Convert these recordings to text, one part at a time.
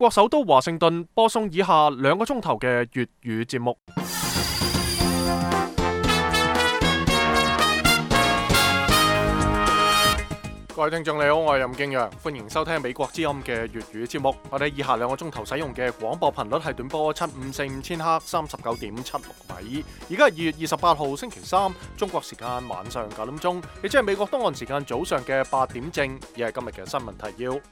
國首都華盛頓播送以下2個鐘頭嘅粵語節目。各位聽眾你好，我係任敬陽，歡迎收聽美國之音嘅粵語節目。我哋以下2個鐘頭使用嘅廣播頻率係短波7545000赫39.76米。而家係2月28號星期三，中國時間晚上9點鐘，亦即係美國東岸時間早上嘅8點正。而係今日嘅新聞提要。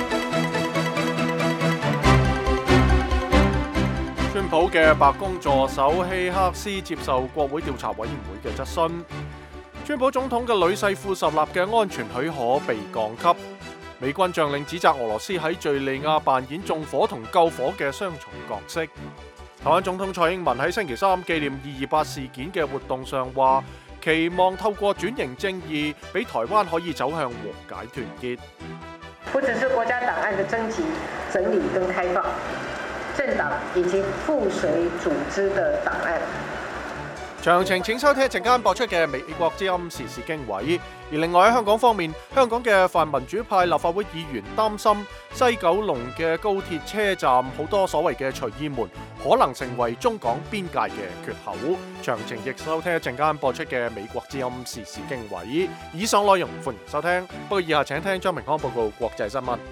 川普嘅白宮助手希克斯接受國會調查委員會嘅質詢。川普總統嘅女婿庫什納嘅安全許可被降級。美軍將領指責俄羅斯喺敘利亞扮演縱火同救火嘅雙重角色。台灣總統蔡英文喺星期三紀念228事件嘅活動上話，期望透過轉型正義，俾台灣可以走向和解團結。 不只是國家檔案的徵集、整理跟開放，政黨以及附屬組織的檔案。 詳情請收聽一陣間播出嘅美國之音時事經緯。而另外喺香港方面，香港嘅泛民主派立法會議員擔心西九龍嘅高鐵車站好多所謂嘅隨意門可能成為中港邊界嘅缺口。詳情亦收聽一陣間播出嘅美國之音時事經緯。以上內容歡迎收聽，不過以下請聽張明康報告國際新聞。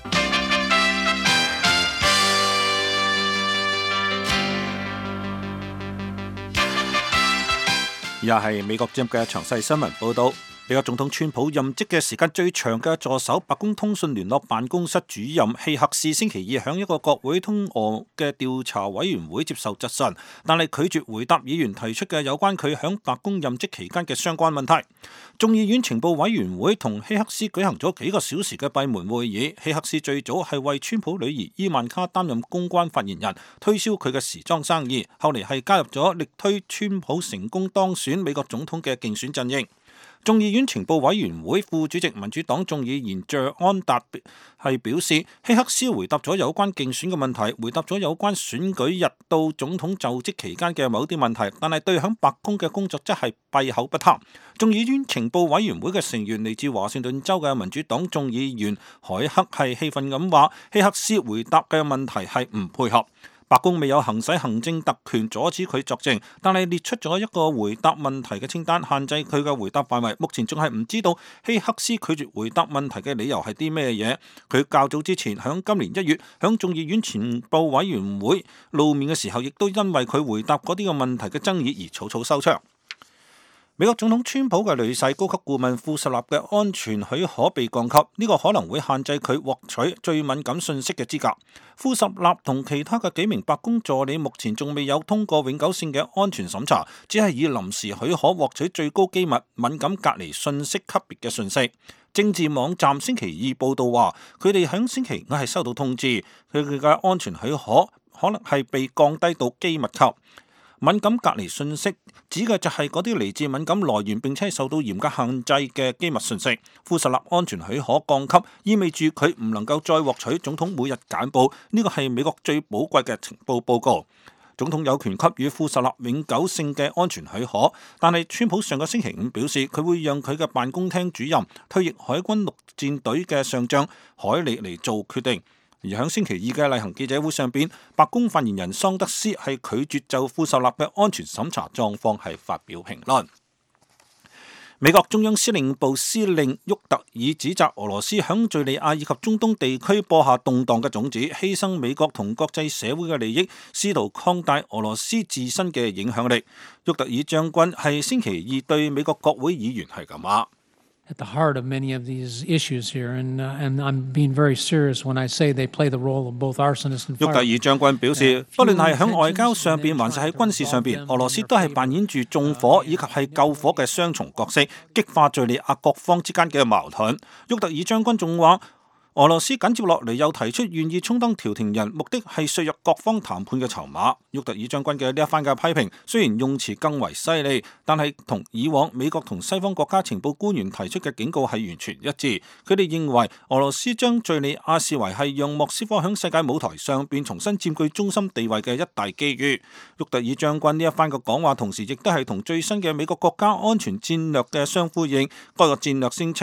以下係美國之音嘅詳細新聞報道。美國總統川普任職嘅時間最長嘅助手白宮通訊聯絡辦公室主任希克斯星期二響一個國會通俄嘅調查委員會接受質詢，但係拒絕回答議員提出嘅有關佢響白宮任職期間嘅相關問題。眾議院情報委員會同希克斯舉行咗幾個小時嘅閉門會議。希克斯最早係為川普女兒伊萬卡擔任公關發言人，推銷佢嘅時裝生意，後嚟係加入咗力推川普成功當選美國總統嘅競選陣營。眾議院情報委員會副主席民主黨眾議員謝安達係表示，希克斯回答咗有關競選嘅問題，回答咗有關選舉日到總統就職期間嘅某啲問題，但係對響白宮嘅工作則係閉口不談。眾議院情報委員會嘅成員嚟自華盛頓州嘅民主黨眾議員海克係氣憤咁話，希克斯回答嘅問題係唔配合。白宮未有行使行政特權阻止佢作證，但係列出咗一個回答問題嘅清單，限制佢嘅回答範圍。目前仲係唔知道希克斯拒絕回答問題嘅理由係啲咩嘢。佢較早之前響今年1月響眾議院情報委員會露面嘅時候，亦都因為佢回答嗰啲嘅問題嘅爭議而草草收場。美國總統川普嘅女婿高級顧問庫什納嘅安全許可被降級，呢個可能會限制佢獲取最敏感信息嘅資格。庫什納同其他嘅幾名白宮助理目前仲未有通過永久性嘅安全審查，只係以臨時許可獲取最高機密敏感隔離信息級別嘅信息。政治網站星期2報道話，佢哋喺星期5係收到通知，佢哋嘅安全許可可能係被降低到機密級。敏感隔離信息指嘅就係嗰啲嚟自敏感來源並且受到嚴格限制嘅機密信息。庫什納安全許可降級，意味住佢唔能夠再獲取總統每日簡報，呢個係美國最寶貴嘅情報報告。總統有權給予庫什納永久性嘅安全許可，但係川普上個星期5表示，佢會讓佢嘅辦公廳主任退役海軍陸戰隊嘅上將海利嚟做決定。而喺星期2嘅例行記者會上邊，白宮發言人桑德斯係拒絕就庫什納嘅安全審查狀況係發表評論。美國中央司令部司令沃特爾指責俄羅斯響敘利亞以及中東地區播下動盪嘅種子，犧牲美國同國際社會嘅利益，試圖擴大俄羅斯自身嘅影響力。沃特爾將軍係星期2對美國國會議員係咁話。 At the heart of many of these issues here, and I'm being very serious when I say they play the role of both arsonist and fire. 沃特爾將軍表示，不論係喺外交上邊，還是喺軍事上邊，俄羅斯都係扮演住縱火以及係救火嘅雙重角色，激化敘利亞各方之間嘅矛盾。沃特爾將軍仲話，俄羅斯緊接落嚟又提出願意充當調停人，目的係削弱各方談判嘅籌碼。沃特爾將軍嘅呢一番嘅批評，雖然用詞更為犀利，但係同以往美國同西方國家情報官員提出嘅警告係完全一致。佢哋認為俄羅斯將敘利亞視為係讓莫斯科響世界舞台上邊重新佔據中心地位嘅一大機遇。沃特爾將軍呢一番嘅講話，同時亦都係同最新嘅美國國家安全戰略嘅相呼應。該個戰略聲稱，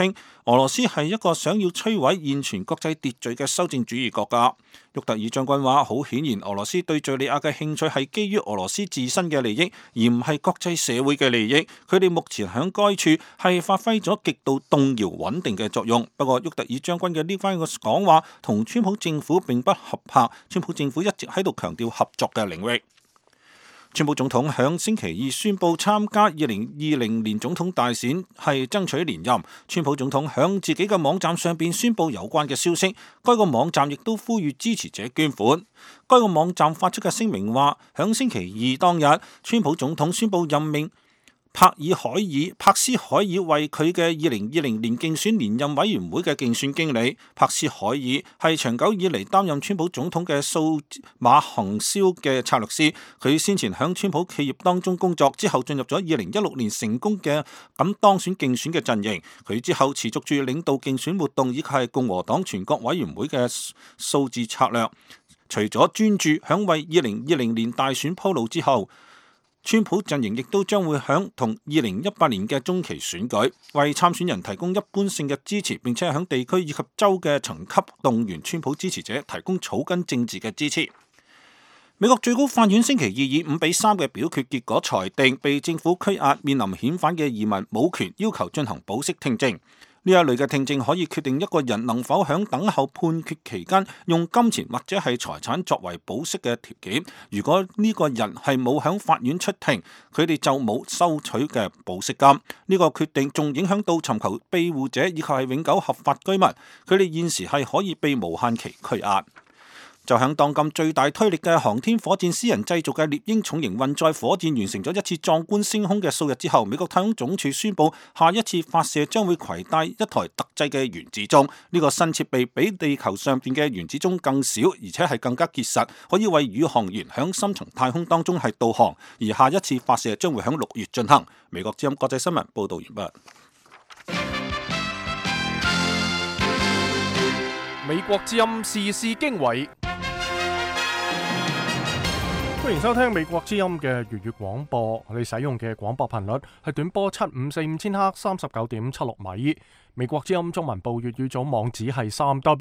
俄羅斯係一個想要摧毀現存國際秩序嘅修正主義國家。沃特爾將軍話：好顯然，俄羅斯對敘利亞嘅興趣係基於俄羅斯自身嘅利益，而唔係國際社會嘅利益。佢哋目前喺該處係發揮咗極度動搖穩定嘅作用。不過，沃特爾將軍嘅呢番嘅講話同川普政府並不合拍。川普政府一直喺度強調合作嘅領域。川普總統響星期二宣布參加2020年總統大選，係爭取連任。川普總統響自己嘅網站上邊宣布有關嘅消息，該個網站亦都呼籲支持者捐款。該個網站發出嘅聲明話，響星期二當日，川普總統宣布任命柏斯海爾為佢嘅2020年競選連任委員會嘅競選經理。柏斯海爾係長久以嚟擔任川普總統嘅數碼行銷嘅策略師。佢先前響川普企業當中工作，之後進入咗2016年成功嘅咁當選競選嘅陣營。佢之後持續住領導競選活動，以及係共和黨全國委員會嘅數字策略。除咗專注響為2020年大選鋪路之後，川普陣營亦都將會響同2018年嘅中期選舉，為參選人提供一般性嘅支持，並且響地區以及州嘅層級動員川普支持者，提供草根政治嘅支持。美國最高法院星期二以5-3嘅表決結果裁定，被政府拘押面臨遣返嘅移民冇權要求進行保釋聽證。呢一類嘅聽證可以決定一個人能否喺等候判決期間用金錢或者係財產作為保釋嘅條件。如果呢個人係冇喺法院出庭，佢哋就冇收取嘅保釋金。呢個決定仲影響到尋求庇護者以及係永久合法居民，佢哋現時係可以被無限期拘押。就響當今最大推力嘅航天火箭私人製造嘅獵鷹重型運載火箭完成咗一次壯觀升空嘅數日之後，美國太空總署宣布下一次發射將會攜帶一台特製嘅原子鐘。呢個新設備比地球上邊嘅原子鐘更小，而且係更加結實，可以為宇航員響深層太空當中係導航。而下一次發射將會響6月進行。美國之音國際新聞報道完畢。 美國之音時事經緯。歡迎收聽美國之音嘅粵語廣播，你使用嘅廣播頻率係短波7545千赫39.76米。美國之音中文部粵語組網址係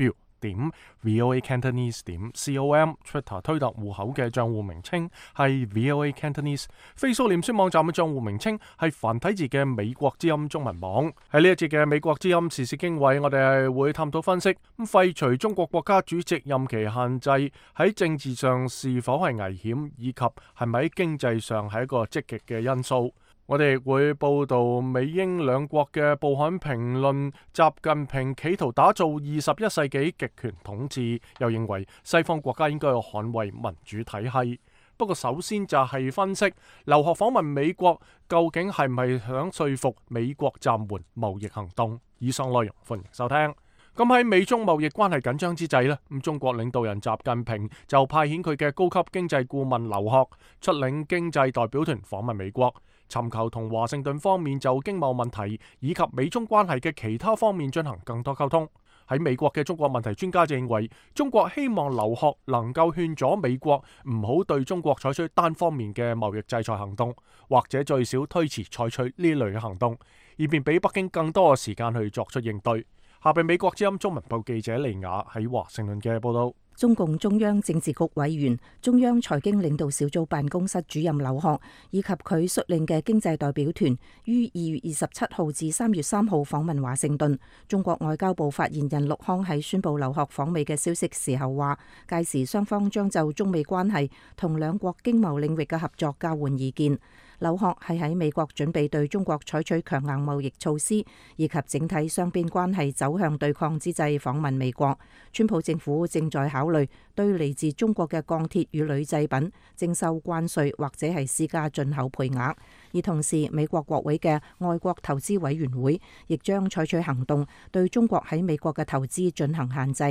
3w.voacantonese.com，Twitter 推特戶口嘅賬戶名稱係 voacantonese，Facebook 臉書網站嘅賬戶名稱係繁體字嘅美國之音中文網。喺呢一節嘅美國之音時事經緯，我哋係會探討分析廢除中國國家主席任期限制喺政治上是否係危險，以及係咪喺經濟上係一個積極嘅因素。我哋亦會報道美英兩國嘅報刊評論習近平企圖打造21世紀極權統治，又認為西方國家應該要捍衛民主體系。不過首先就係分析劉鶴訪問美國究竟係唔係想說服美國暫緩貿易行動。以上內容歡迎收聽。咁喺美中貿易關係緊張之際呢，中國領導人習近平就派遣佢嘅高級經濟顧問劉鶴出領經濟代表團訪問美國，尋求同華盛頓方面就經貿問題以及美中關係嘅其他方面進行更多溝通。喺美國嘅中國問題專家就認為，中國希望劉鶴能夠勸阻美國唔好對中國採取單方面嘅貿易制裁行動，或者最少推遲採取呢類嘅行動，以便俾北京更多嘅時間去作出應對。下邊美國之音中文部記者利雅喺華盛頓嘅報道。 中共中央政治局委員、中央財經領導小組辦公室主任劉鶴以及佢率領嘅經濟代表團於2月27號至3月3號訪問華盛頓。中國外交部發言人陸康喺宣布劉鶴訪美嘅消息時候話，屆時雙方將就中美關係同兩國經貿領域嘅合作交換意見。劉鶴係喺美國準備對中國採取強硬貿易措施以及整體雙邊關係走向對抗之際訪問美國。川普政府正在考慮對嚟自中國嘅鋼鐵與鋁製品徵收關稅或者係施加進口配額，而同時美國國會嘅外國投資委員會亦將採取行動對中國喺美國嘅投資進行限制。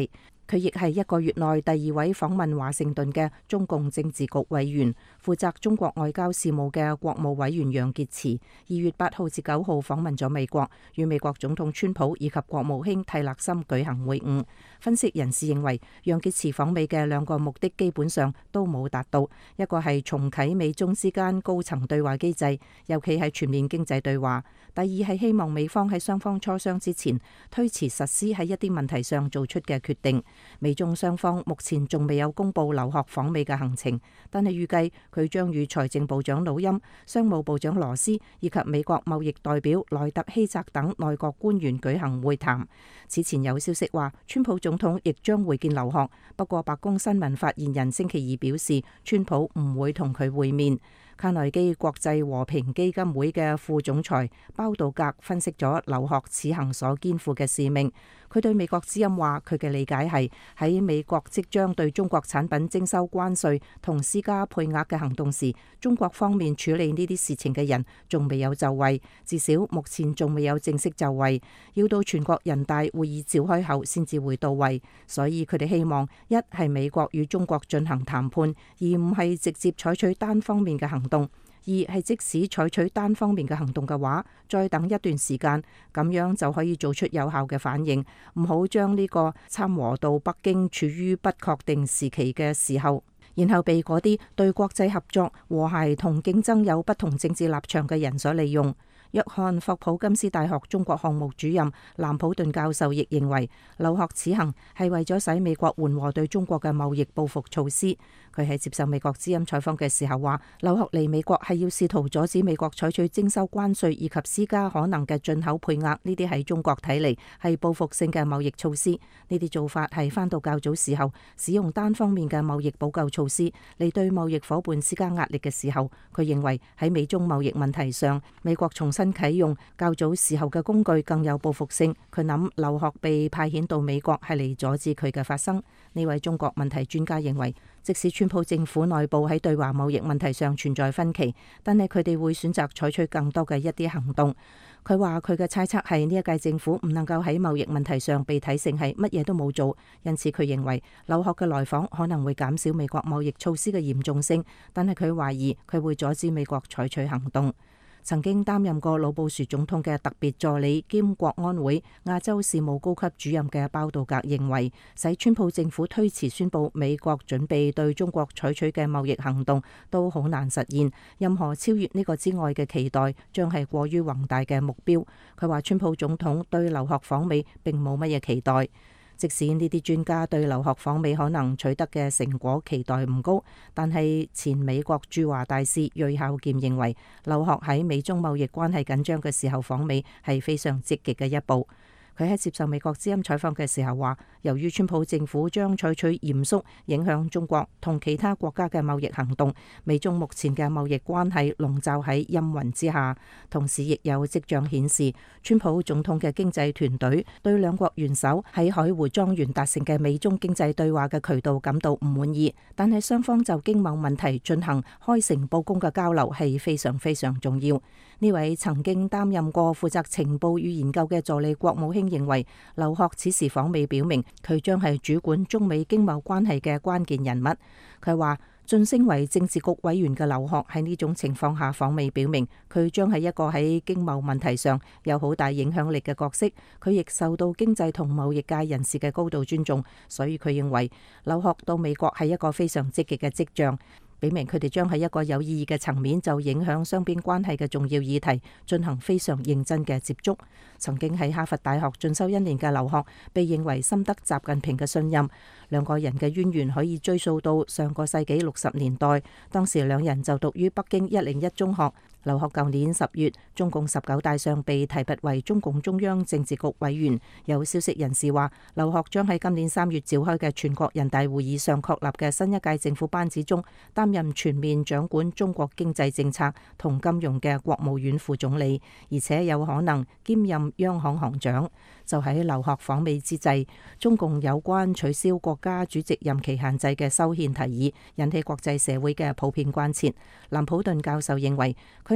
佢亦係一個月內第2位訪問華盛頓嘅中共政治局委員。負責中國外交事務嘅國務委員楊潔篪2月8號至9號訪問咗美國，與美國總統川普以及國務卿蒂勒森舉行會晤。分析人士認為，楊潔篪訪美嘅2個目的基本上都冇達到，一個係重啟美中之間高層對話機制，尤其係全面經濟對話；第二係希望美方喺雙方磋商之前推遲實施喺一啲問題上做出嘅決定。美中雙方目前仲未有公布劉鶴訪美嘅行程，但係預計佢將與財政部長努欽、商務部長羅斯以及美國貿易代表萊特希澤等內閣官員舉行會談。此前有消息話，川普總統亦將會見劉鶴，不過白宮新聞發言人星期2表示，川普唔會同佢會面。卡內基國際和平基金會嘅副總裁包道格分析咗劉鶴此行所肩負嘅使命。佢對美國之音話，佢嘅理解係喺美國即將對中國產品徵收關稅同施加配額嘅行動時，中國方面處理呢啲事情嘅人仲未有就位，至少目前仲未有正式就位，要到全國人大會議召開後先至會到位。所以佢哋希望一係美國與中國進行談判，而唔係直接採取單方面嘅行動。二係即使採取單方面嘅行動嘅話，再等一段時間，咁樣就可以做出有效嘅反應，唔好將呢個參和到北京處於不確定時期嘅時候，然後被嗰啲對國際合作、和諧同競爭有不同政治立場嘅人所利用。約翰霍普金斯大學中國項目主任藍普頓教授亦認為，劉鶴此行係為咗使美國緩和對中國嘅貿易報復措施。佢喺接受美國之音採訪嘅時候話，劉鶴嚟美國係要試圖阻止美國採取徵收關稅以及施加可能嘅進口配額，呢啲喺中國睇嚟係報復性嘅貿易措施。呢啲做法係返到較早時候使用單方面嘅貿易補救措施嚟對貿易夥伴施加壓力嘅時候。佢認為喺美中貿易問題上，美國重新啟用較早時候嘅工具更有報復性。佢諗劉鶴被派遣到美國係嚟阻止佢嘅發生。呢位中國問題專家認為，即使川普政府內部喺對華貿易問題上存在分歧，但係佢哋會選擇採取更多嘅一啲行動。佢話佢嘅猜測係呢一屆政府唔能夠喺貿易問題上被睇成係乜嘢都冇做，因此佢認為劉鶴嘅來訪可能會減少美國貿易措施嘅嚴重性，但係佢懷疑佢會阻止美國採取行動。曾經擔任過老布殊總統嘅特別助理兼國安會亞洲事務高級主任嘅包道格認為，使川普政府推遲宣布美國準備對中國採取嘅貿易行動都好難實現，任何超越呢個之外嘅期待將係過於宏大嘅目標。佢話川普總統對劉鶴訪美並冇乜嘢期待。即使呢啲專家對劉鶴訪美可能取得嘅成果期待唔高，但係前美國駐華大使芮孝儉認為，劉鶴喺美中貿易關係緊張嘅時候訪美係非常積極嘅一步。佢喺接受美國之音採訪嘅時候話，由於川普政府將採取嚴肅影響中國同其他國家嘅貿易行動，美中目前嘅貿易關係籠罩喺陰雲之下。同時亦有跡象顯示，川普總統嘅經濟團隊對兩國元首喺海湖莊園達成嘅美中經濟對話嘅渠道感到唔滿意。但係雙方就經貿問題進行開誠佈公嘅交流係非常非常重要。呢位曾經擔任過負責情報與研究嘅助理國務卿認為，劉鶴此時訪美表明佢將係主管中美經貿關係嘅關鍵人物。佢話晉升為政治局委員嘅劉鶴喺呢種情況下訪美表明佢將係一個喺經貿問題上有好大影響力嘅角色。佢亦受到經濟同貿易界人士嘅高度尊重，所以佢認為劉鶴到美國係一個非常積極嘅跡象，表明佢哋將喺一個有意義嘅層面就影響雙邊關係嘅重要議題進行非常認真嘅接觸。曾經喺哈佛大學進修1年嘅劉鶴被認為深得習近平嘅信任，兩個人嘅淵源可以追溯到上個世紀60年代，當時兩人就讀於北京101中學。劉鶴舊年10月中共19大上被提拔為中共中央政治局委員。有消息人士話，劉鶴將喺今年3月召開嘅全國人大會議上確立嘅新一屆政府班子中擔任全面掌管中國經濟政策同金融嘅國務院副總理，而且有可能兼任央行行長。就喺劉鶴訪美之際，中共有關取消國家主席任期限制嘅修憲提議引起國際社會嘅普遍關切。藍普頓教授認為，佢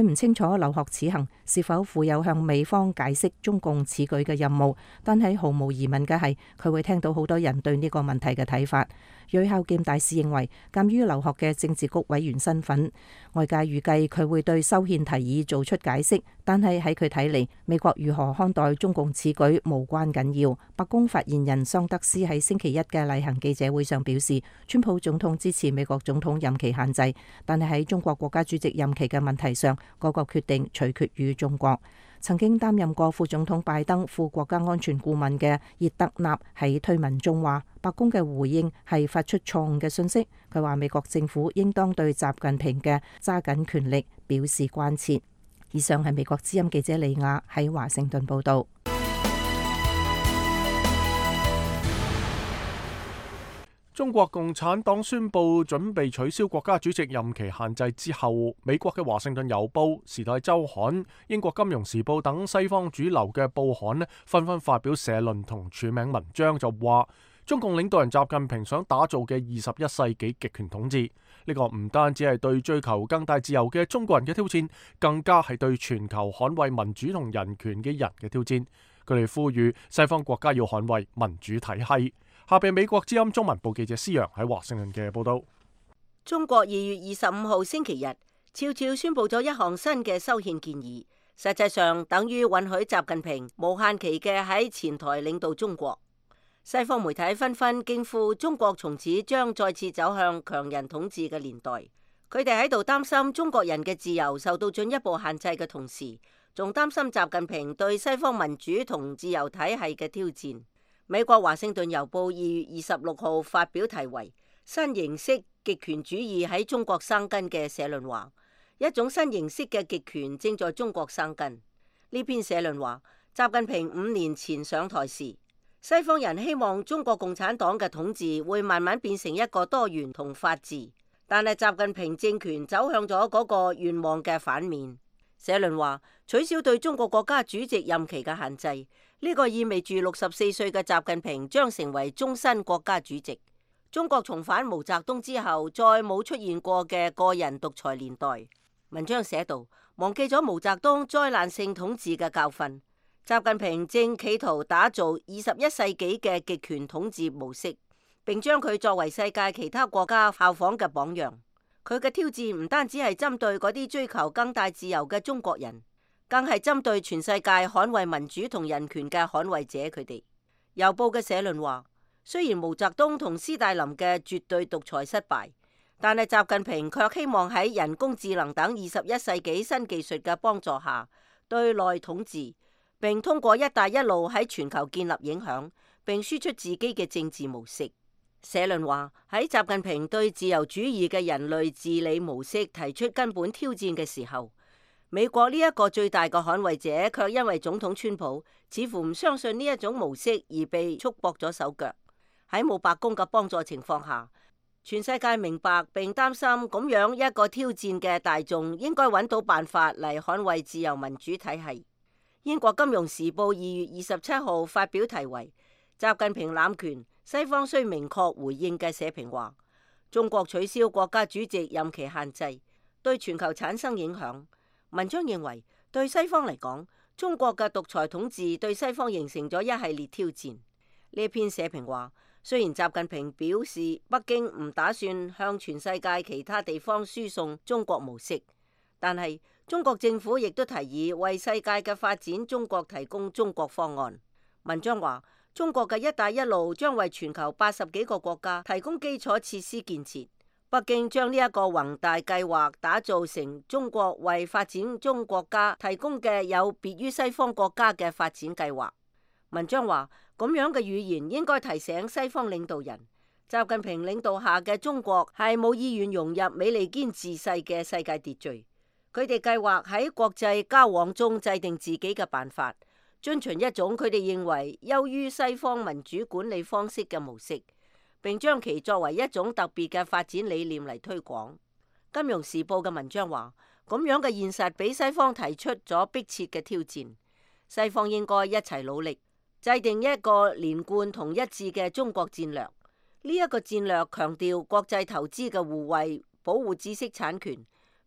佢唔清楚劉鶴此行是否負有向美方解釋中共此舉嘅任務，但係毫無疑問嘅係，佢會聽到好多人對呢個問題嘅睇法。瑞孝劍大使認為，鑑於劉鶴嘅政治局委員身份，外界預計佢會對修憲提議做出解釋，但係喺佢睇嚟，美國如何看待中共此舉無關緊要。白宮發言人桑德斯喺星期一嘅例行記者會上表示，川普總統支持美國總統任期限制，但係喺中國國家主席任期嘅問題上，嗰個決定取決於中國。曾經擔任過副總統拜登副國家安全顧問嘅葉德納喺推文中話，白宮嘅回應係發出錯誤嘅信息。佢話美國政府應當對習近平嘅揸緊權力表示關切。以上係美國之音記者李亞喺華盛頓報導。 中國共產黨宣布準備取消國家主席任期限制之後，美國嘅華盛頓郵報、時代週刊、英國金融時報等西方主流嘅報刊紛紛發表社論同署名文章，就話中共領導人習近平想打造嘅21世紀極權統治，呢個唔單止係對追求更大自由嘅中國人嘅挑戰，更加係對全球捍衛民主同人權嘅人嘅挑戰。佢哋呼籲西方國家要捍衛民主體系。下邊美國之音中文部記者施陽喺華盛頓嘅報道。 中國2月25號星期日悄悄宣布咗一項新嘅修憲建議，實際上等於允許習近平無限期嘅喺前台領導中國。西方媒體紛紛驚呼中國從此將再次走向強人統治嘅年代。佢哋喺度擔心中國人嘅自由受到進一步限制嘅同時，仲擔心習近平對西方民主同自由體系嘅挑戰。美國華盛頓郵報2月26號發表題為《新形式極權主義喺中國生根》嘅社論話，一種新形式嘅極權正在中國生根。呢篇社論話，習近平5年前上台時，西方人希望中國共產黨嘅統治會慢慢變成一個多元同法治，但係習近平政權走向咗嗰個願望嘅反面。社論話，取消對中國國家主席任期嘅限制，呢個意味住64歲嘅習近平將成為終身國家主席。中國重返毛澤東之後再冇出現過嘅個人獨裁年代。文章寫道，忘記咗毛澤東災難性統治嘅教訓，習近平正企圖打造21世紀嘅極權統治模式，並將佢作為世界其他國家效仿嘅榜樣。佢嘅挑戰唔單止係針對嗰啲追求更大自由嘅中國人，更係針對全世界捍衛民主同人權嘅捍衛者佢哋。郵報嘅社論話，雖然毛澤東同斯大林嘅絕對獨裁失敗，但係習近平卻希望喺人工智能等21世紀新技術嘅幫助下對內統治，並通過一帶一路喺全球建立影響，並輸出自己嘅政治模式。社論話，喺習近平對自由主義嘅人類治理模式提出根本挑戰嘅時候，美國呢一個最大嘅捍衛者卻因為總統川普似乎唔相信呢一種模式而被束縛咗手腳。喺冇白宮嘅幫助情況下，全世界明白並擔心咁樣一個挑戰嘅大眾應該揾到辦法嚟捍衛自由民主體系。英國金融時報2月27號發表題為《習近平濫權，西方需明確回應》嘅社評話，中國取消國家主席任期限制對全球產生影響。文章認為，對西方嚟講，中國嘅獨裁統治對西方形成咗一系列挑戰。呢篇社評話，雖然習近平表示北京唔打算向全世界其他地方輸送中國模式，但係中國政府亦都提議為世界嘅發展中國提供中國方案。文章話，中國嘅一帶一路將為全球80幾個國家提供基礎設施建設。北京將呢一個宏大計劃打造成中國為發展中國家提供嘅有別於西方國家嘅發展計劃。文章話，咁樣嘅語言應該提醒西方領導人，習近平領導下嘅中國係冇意願融入美利堅治世嘅世界秩序。佢哋計劃喺國際交往中制定自己嘅辦法，遵循一種佢哋認為優於西方民主管理方式嘅模式，並將其作為一種特別嘅發展理念嚟推廣。金融時報嘅文章話，咁樣嘅現實俾西方提出咗迫切嘅挑戰，西方應該一齊努力，制定一個連貫同一致嘅中國戰略。呢一個戰略強調國際投資嘅互惠，保護知識產權，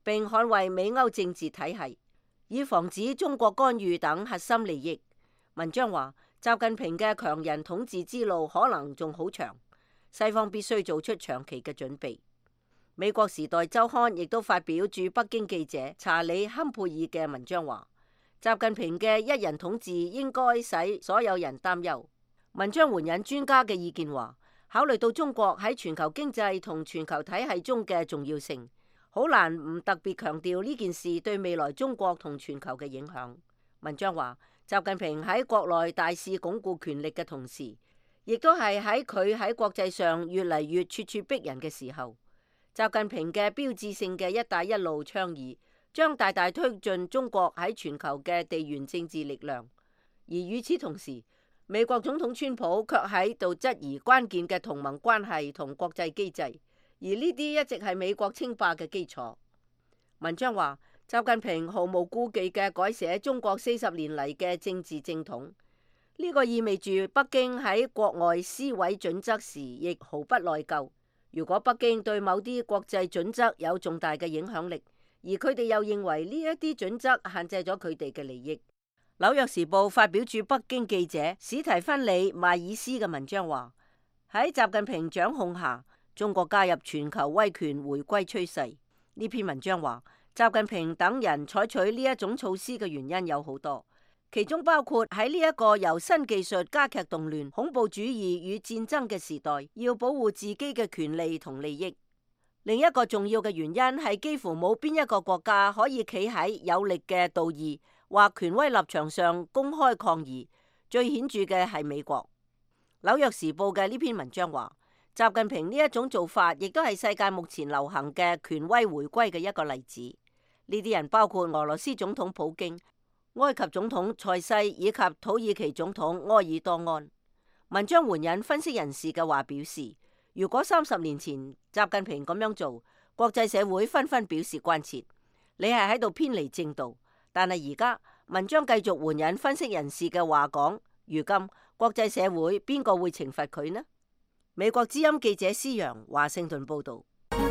並捍衛美歐政治體系，以防止中國干預等核心利益。文章話，習近平嘅強人統治之路可能仲好長，西方必須做出長期嘅準備。美國時代週刊亦都發表駐北京記者查理·坎佩爾嘅文章話，習近平嘅一人統治應該使所有人擔憂。文章援引專家嘅意見話，考慮到中國喺全球經濟同全球體系中嘅重要性，好難唔特別強調呢件事對未來中國同全球嘅影響。文章話，習近平喺國內大肆鞏固權力嘅同時，亦都係喺佢喺國際上越嚟越咄咄逼人嘅時候。習近平嘅標誌性嘅一帶一路倡議將大大推進中國喺全球嘅地緣政治力量，而與此同時，美國總統川普卻喺度質疑關鍵嘅同盟關係同國際機制，而呢啲一直係美國稱霸嘅基礎。文章話，習近平毫無顧忌嘅改寫中國40年嚟嘅政治正統，呢個意味住北京喺國外施委準則時亦毫不內疚。如果北京對某啲國際準則有重大嘅影響力，而佢哋又認為呢一啲準則限制咗佢哋嘅利益。紐約時報發表駐北京記者史提芬里邁爾斯嘅文章話，喺習近平掌控下，中國加入全球威權回歸趨勢。呢篇文章話，習近平等人採取呢一種措施嘅原因有好多，其中包括喺呢一個由新技術加劇動亂、恐怖主義與戰爭嘅時代，要保護自己嘅權利同利益。另一個重要嘅原因係幾乎冇邊一個國家可以企喺有力嘅道義或權威立場上公開抗議。最顯著嘅係美國。紐約時報嘅呢篇文章話，習近平呢一種做法亦都係世界目前流行嘅權威回歸嘅一個例子。呢啲人包括俄羅斯總統普京、埃及總統塞西以及土耳其總統埃爾多安。文章援引分析人士嘅話表示，如果30年前習近平咁樣做，國際社會紛紛表示關切，你係喺度偏離正道。但係而家文章繼續援引分析人士嘅話講，如今國際社會邊個會懲罰佢呢？美國之音記者施揚華盛頓報道。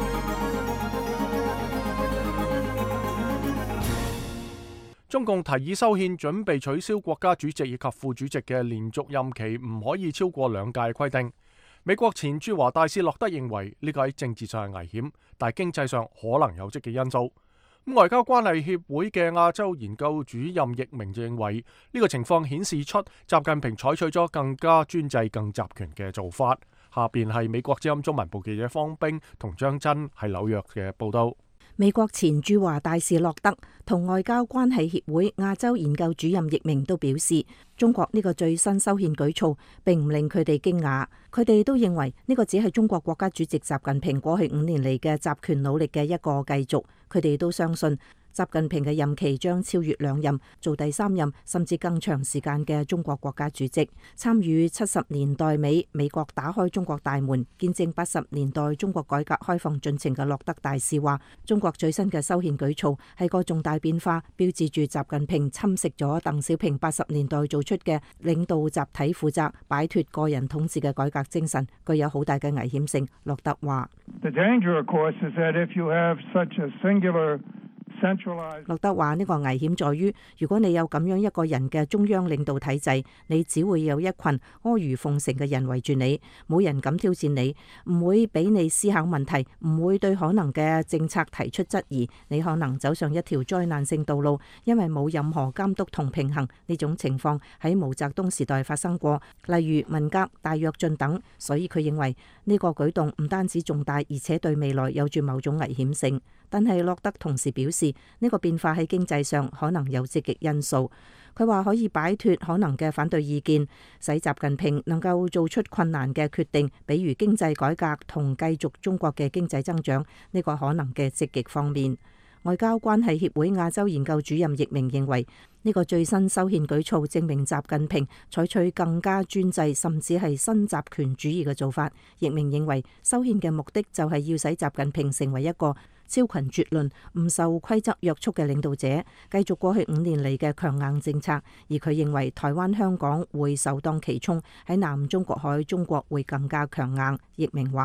中共提議修憲，準備取消國家主席以及副主席嘅連續任期唔可以超過2屆規定。美國前駐華大使洛德認為呢個喺政治上係危險，但係經濟上可能有積極因素。外交關係協會嘅亞洲研究主任易明就認為呢個情況顯示出習近平採取咗更加專制、更集權嘅做法。下邊係美國之音中文部記者方冰同張真喺紐約嘅報道。 美國前駐華大使洛德同外交關係協會亞洲研究主任易明都表示，中國呢個最新修憲舉措並唔令佢哋驚訝，佢哋都認為呢個只係中國國家主席習近平過去5年嚟嘅集權努力嘅一個繼續。佢哋都相信習近平嘅任期將超越2任，做第3任甚至更長時間嘅中國國家主席。參與70年代尾美國打開中國大門，見證80年代中國改革開放進程嘅洛德大使話，中國最新嘅修憲舉措係個重大變化，標誌住習近平侵蝕咗鄧小平80年代做出嘅領導集體負責、擺脫個人統治嘅改革精神，具有好大嘅危險性。洛德話，洛德話呢個危險在於，如果你有咁樣一個人嘅中央領導體制，你只會有一群阿諛奉承嘅人圍住你，冇人敢挑戰你，唔會俾你思考問題，唔會對可能嘅政策提出質疑，你可能走上一條災難性道路，因為冇任何監督同平衡。呢種情況喺毛澤東時代發生過，例如文革、大躍進等，所以佢認為呢個舉動唔單止重大，而且對未來有住某種危險性。但係洛德同時表示，呢個變化喺經濟上可能有積極因素。佢話可以擺脫可能嘅反對意見，使習近平能夠做出困難嘅決定，比如經濟改革同繼續中國嘅經濟增長，呢個可能嘅積極方面。外交關係協會亞洲研究主任易明認為，呢個最新修憲舉措證明習近平採取更加專制甚至係新集權主義嘅做法。易明認為修憲嘅目的就係要使習近平成為一個超群絕倫、唔受規則約束嘅領導者，繼續過去5年嚟嘅強硬政策。而佢認為台灣、香港會首當其衝，喺南中國海中國會更加強硬。易明話，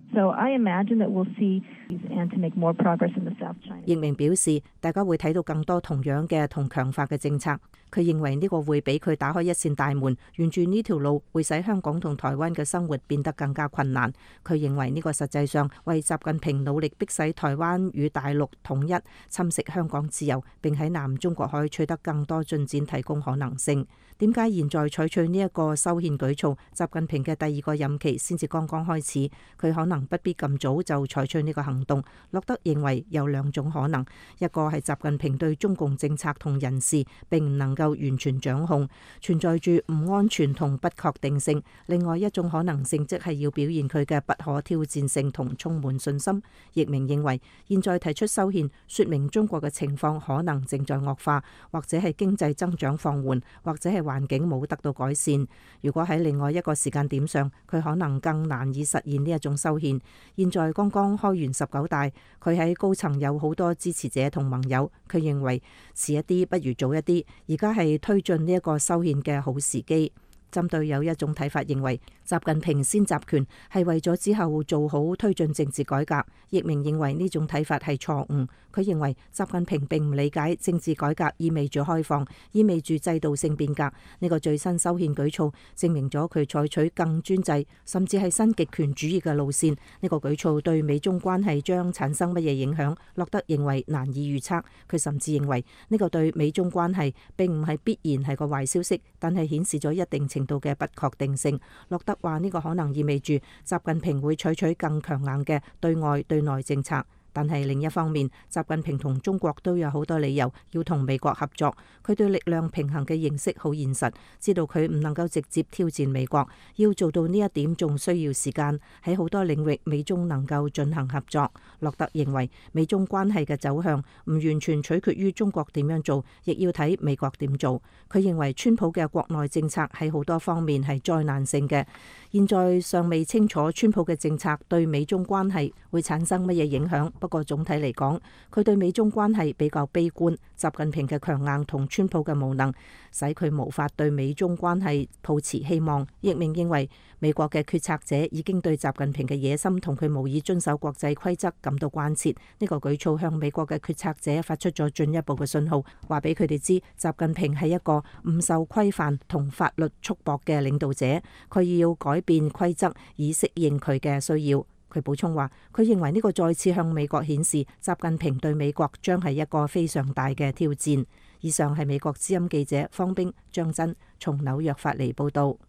So I imagine that we'll see and to make more progress in the South China. 易明表示，大家會睇到更多同樣嘅同強化嘅政策。佢認為呢個會俾佢打開一扇大門，沿住呢條路會使香港同台灣嘅生活變得更加困難。佢認為呢個實際上為習近平努力迫使台灣與大陸統一、侵蝕香港自由，並喺南中國海取得更多進展提供可能性。點解現在採取呢一個修憲舉措？習近平嘅第二個任期先至剛剛開始，佢可能不必咁早就採取呢個行動。洛德認為有兩種可能，一個係習近平對中共政策同人事並唔能夠完全掌控，存在住唔安全同不確定性；另外一種可能性即係要表現佢嘅不可挑戰性同充滿信心。易明認為現在提出修憲，說明中國嘅情況可能正在惡化，或者係經濟增長放緩，或者係環境冇得到改善。如果喺另外一個時間點上，佢可能更難以實現呢一種修憲。現在剛剛開完19大，佢喺高層有好多支持者同盟友，佢認為遲一啲不如早一啲，而家係推進呢一個修憲嘅好時機。針對有一種睇法認為習近平先集權係為咗之後做好推進政治改革，易明認為呢種睇法係錯誤。佢認為習近平並唔理解政治改革意味住開放，意味住制度性變革。呢個最新修憲舉措證明咗佢採取更專制，甚至係新極權主義嘅路線。呢個舉措對美中關係將產生乜嘢影響？洛德認為難以預測。佢甚至認為呢個對美中關係並唔係必然係個壞消息，但係顯示咗一定程度嘅不確定性。洛德話呢個可能意味住習近平會採取更強硬嘅對外對內政策。但係另一方面，習近平同中國都有好多理由要同美國合作。佢對力量平衡嘅認識好現實，知道佢唔能夠直接挑戰美國，要做到呢一點仲需要時間。喺好多領域，美中能夠進行合作。洛特認為美中關係嘅走向唔完全取決於中國點樣做，亦要睇美國點做。佢認為川普嘅國內政策喺好多方面係災難性嘅。現在尚未清楚川普嘅政策對美中關係會產生乜嘢影響，不過總體嚟講，佢對美中關係比較悲觀。習近平嘅強硬同川普嘅無能，使佢無法對美中關係抱持希望。易明認為美國嘅決策者已經對習近平嘅野心同佢無意遵守國際規則感到關切。呢個舉措向美國嘅決策者發出咗進一步嘅信號，話俾佢哋知習近平係一個唔受規範同法律束縛嘅領導者，佢要改變規則以適應佢嘅需要。佢補充話，佢認為呢個再次向美國顯示習近平對美國將係一個非常大嘅挑戰。以上係美國之音記者方冰、張真從紐約發嚟報道。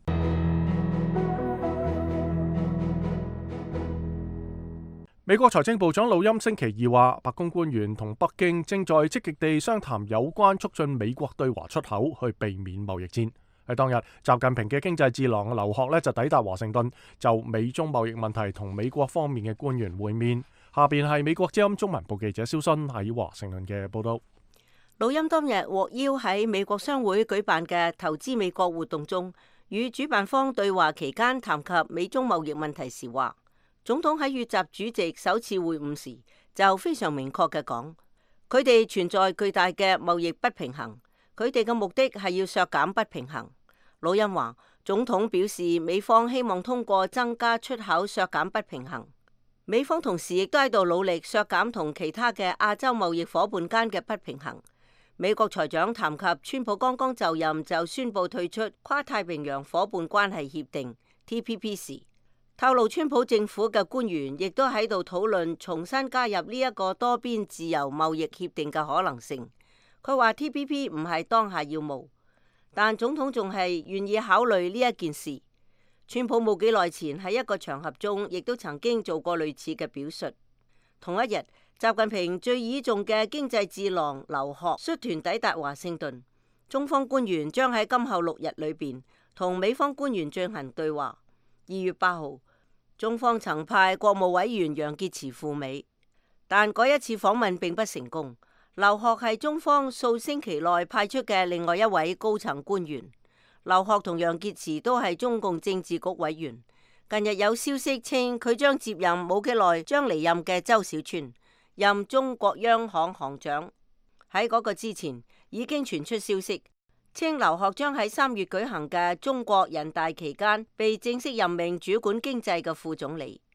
美國財政部長魯欽星期二話，白宮官員同北京正在積極地商談有關促進美國對華出口，去避免貿易戰。喺當日，習近平嘅經濟智囊劉鶴就抵達華盛頓，就美中貿易問題同美國方面嘅官員會面。下邊係美國之音中文部記者蕭新喺華盛頓嘅報道。 魯欽當日獲邀喺美國商會舉辦嘅投資美國活動中，與主辦方對話期間談及美中貿易問題時話，總統喺與習主席首次會晤時就非常明確嘅講，佢哋存在巨大嘅貿易不平衡，佢哋嘅目的係要削減不平衡。魯欽話，總統表示美方希望通過增加出口削減不平衡，美方同時亦都喺度努力削減同其他嘅亞洲貿易夥伴間嘅不平衡。美國財長談及川普剛剛就任就宣布退出跨太平洋夥伴關係協定 TPP 時，透露川普政府嘅官員亦都喺度討論重新加入呢一個多邊自由貿易協定嘅可能性。佢話 TPP 唔係當下要務，但總統仲係願意考慮呢一件事。川普冇幾耐前喺一個場合中，亦都曾經做過類似嘅表述。同一日，習近平最倚重嘅經濟智囊劉鶴率團抵達華盛頓，中方官員將喺今後6日裏邊同美方官員進行對話。2月8號，中方曾派國務委員楊潔篪赴美，但嗰一次訪問並不成功。劉鶴係中方數星期內派出嘅另外一位高層官員。劉鶴同楊潔篪都係中共政治局委員。近日有消息稱佢將接任冇幾耐將離任嘅周小川任中國央行行長。喺嗰個之前已經傳出消息，稱劉鶴將喺3月舉行嘅中國人大期間被正式任命主管經濟嘅副總理。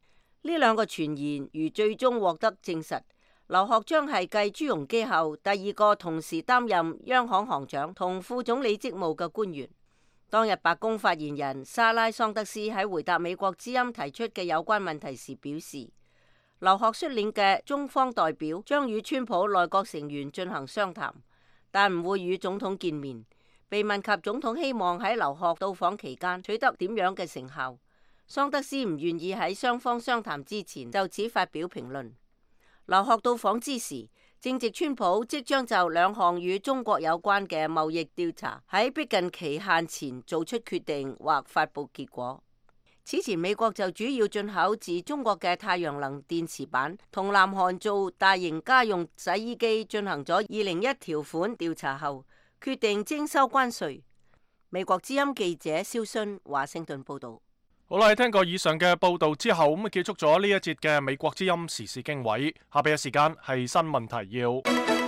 呢兩個傳言如最終獲得證實，劉鶴將係繼朱鎔基後第二個同時擔任央行行長同副總理職務嘅官員。當日白宮發言人莎拉桑德斯喺回答美國之音提出嘅有關問題時表示，劉鶴率領嘅中方代表將與川普內閣成員進行商談，但唔會與總統見面。被問及總統希望喺劉鶴到訪期間取得點樣嘅成效，桑德斯唔願意喺雙方商談之前就此發表評論。劉鶴到訪之時，正值川普即將就兩項與中國有關嘅貿易調查喺逼近期限前做出決定或發佈結果。此前美國就主要進口自中國嘅太陽能電池板同南韓做大型家用洗衣機進行咗201條款調查後，決定徵收關稅。美國之音記者蕭순華盛頓報道。 好啦，聽過以上嘅報道之後，咁結束咗呢一節嘅美國之音時事經緯。下邊嘅時間係新聞提要。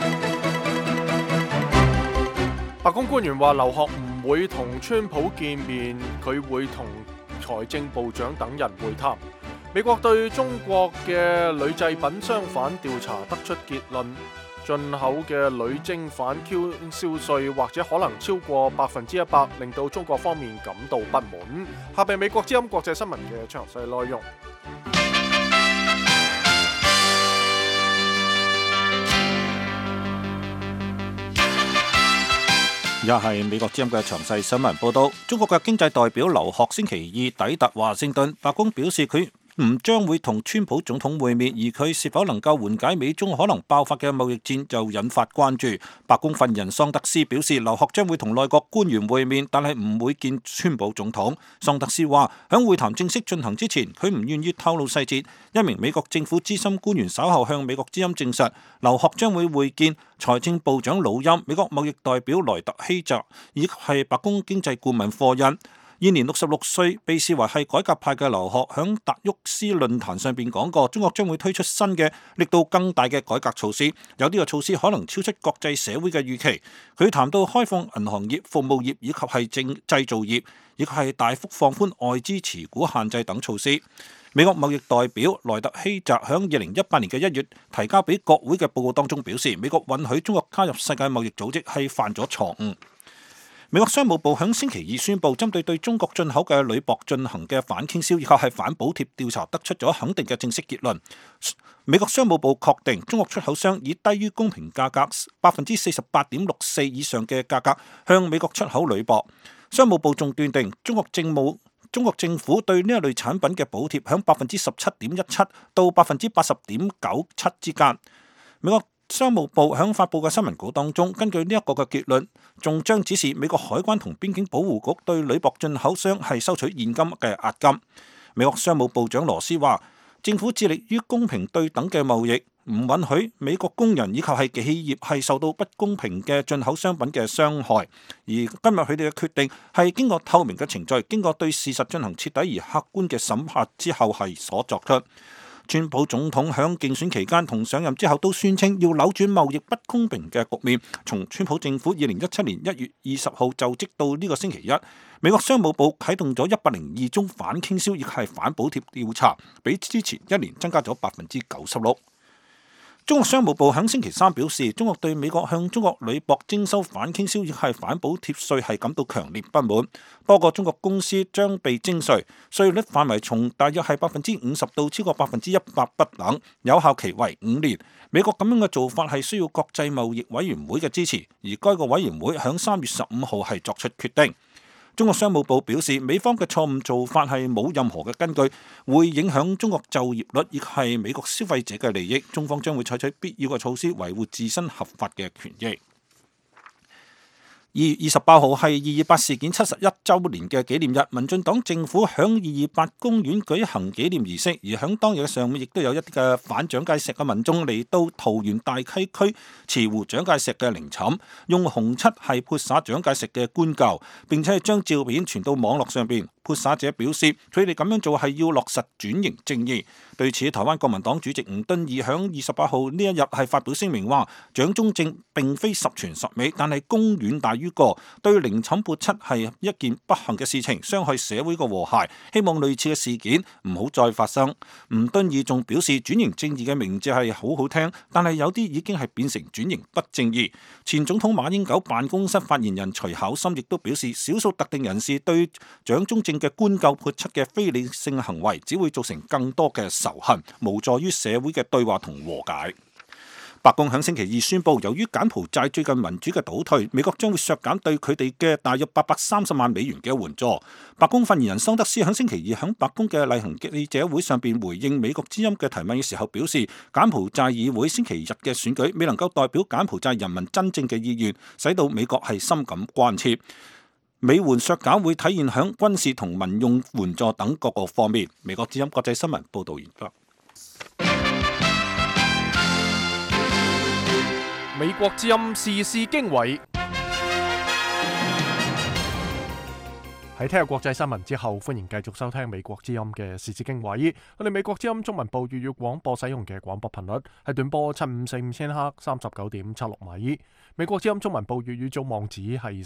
白宮官員話劉鶴唔會同川普見面，佢會同財政部長等人會談。美國對中國嘅鋁製品商販調查得出結論，進口嘅鋁精反傾銷稅或者可能超過100%，令到中國方面感到不滿。下邊美國之音國際新聞嘅詳細內容。 又係美國之音嘅詳細新聞報道。中國嘅經濟代表劉鶴星期二抵達華盛頓，白宮表示佢唔將會同川普總統會面，而佢是否能夠緩解美中可能爆發嘅貿易戰就引發關注。白宮發言人桑德斯表示，劉鶴將會同內閣官員會面，但係唔會見川普總統。桑德斯話，響會談正式進行之前，佢唔願意透露細節。一名美國政府資深官員稍後向美國之音證實，劉鶴將會會見財政部長魯欽、美國貿易代表萊特希澤以及係白宮經濟顧問霍恩。現年66歲，被視為係改革派嘅劉鶴，響達沃斯論壇上邊講過，中國將會推出新嘅力度更大嘅改革措施，有啲嘅措施可能超出國際社會嘅預期。佢談到開放銀行業、服務業以及係製造業，以及係大幅放寬外資持股限制等措施。美國貿易代表萊特希澤響2018年嘅1月提交俾國會嘅報告當中表示，美國允許中國加入世界貿易組織係犯咗錯誤。美國商務部響星期二宣布，針對中國進口嘅鋁箔進行嘅反傾銷以及係反補貼調查，得出咗肯定嘅正式結論。美國商務部確定，中國出口商以低於公平價格48.64%以上嘅價格向美國出口鋁箔。商務部仲斷定，中國政府對呢一類產品嘅補貼響17.17%到80.97%之間。美國商務部響發佈嘅新聞稿當中，根據呢一個嘅結論，仲將指示美國海關同邊境保護局對鋁箔進口商係收取現金嘅押金。美國商務部長羅斯話，政府致力於公平對等嘅貿易，唔允許美國工人以及係企業係受到不公平嘅進口商品嘅傷害。而今日佢哋嘅決定係經過透明嘅程序，經過對事實進行徹底而客觀嘅審核之後係所作出。川普總統響競選期間同上任之後都宣稱要扭轉貿易不公平嘅局面。從川普政府2017年1月20號就職到呢個星期一，美國商務部啟動咗102宗反傾銷亦係反補貼調查，比之前一年增加咗96%。中國商務部喺星期三表示，中國對美國向中國鋁箔徵收反傾銷亦係反補貼稅係感到強烈不滿。多個中國公司將被徵稅，稅率範圍從大約係50%到超過100%不等，有效期為5年。美國咁樣嘅做法係需要國際貿易委員會嘅支持，而該個委員會喺3月15號係作出決定。中國商務部表示，美方嘅錯誤做法係冇任何嘅根據，會影響中國就業率，亦係美國消費者嘅利益。中方將會採取必要嘅措施，維護自身合法嘅權益。2月28號係228事件71週年嘅紀念日，民進黨政府響228公園舉行紀念儀式，而響當日嘅上午亦都有一啲嘅反蔣介石嘅民眾嚟到桃園大溪區慈湖蔣介石嘅陵寢，用紅漆係潑灑蔣介石嘅棺柩，並且係將照片傳到網絡上邊， 潑灑者表示，佢哋咁樣做係要落實轉型正義。對此，台灣國民黨主席吳敦義響28號呢一日係發表聲明話，蔣中正並非十全十美，但係功遠大於過，對寧侵潑漆係一件不幸嘅事情，傷害社會嘅和諧，希望類似嘅事件唔好再發生。吳敦義仲表示，轉型正義嘅名字係好好聽，但係有啲已經係變成轉型不正義。前總統馬英九辦公室發言人徐巧芯亦都表示，少數特定人士對蔣中正嘅官救潑漆嘅非理性行為，只會造成更多嘅仇恨，無助於社會嘅對話同和解。白宮響星期二宣布，由於柬埔寨最近民主嘅倒退，美國將會削減對佢哋嘅大約830萬美元嘅援助。白宮發言人桑德斯響星期二響白宮嘅例行記者會上邊回應美國之音嘅提問嘅時候表示，柬埔寨議會星期日嘅選舉未能夠代表柬埔寨人民真正嘅意願，使到美國係深感關切。美援削減會體現響軍事同民用援助等各個方面。美國之音國際新聞報道完畢。 美國之音時事經緯。喺聽日國際新聞之後，歡迎繼續收聽美國之音嘅時事經緯。我哋美國之音中文部粵語廣播使用嘅廣播頻率係短波7545千赫39.76米。美國之音中文部粵語總網址係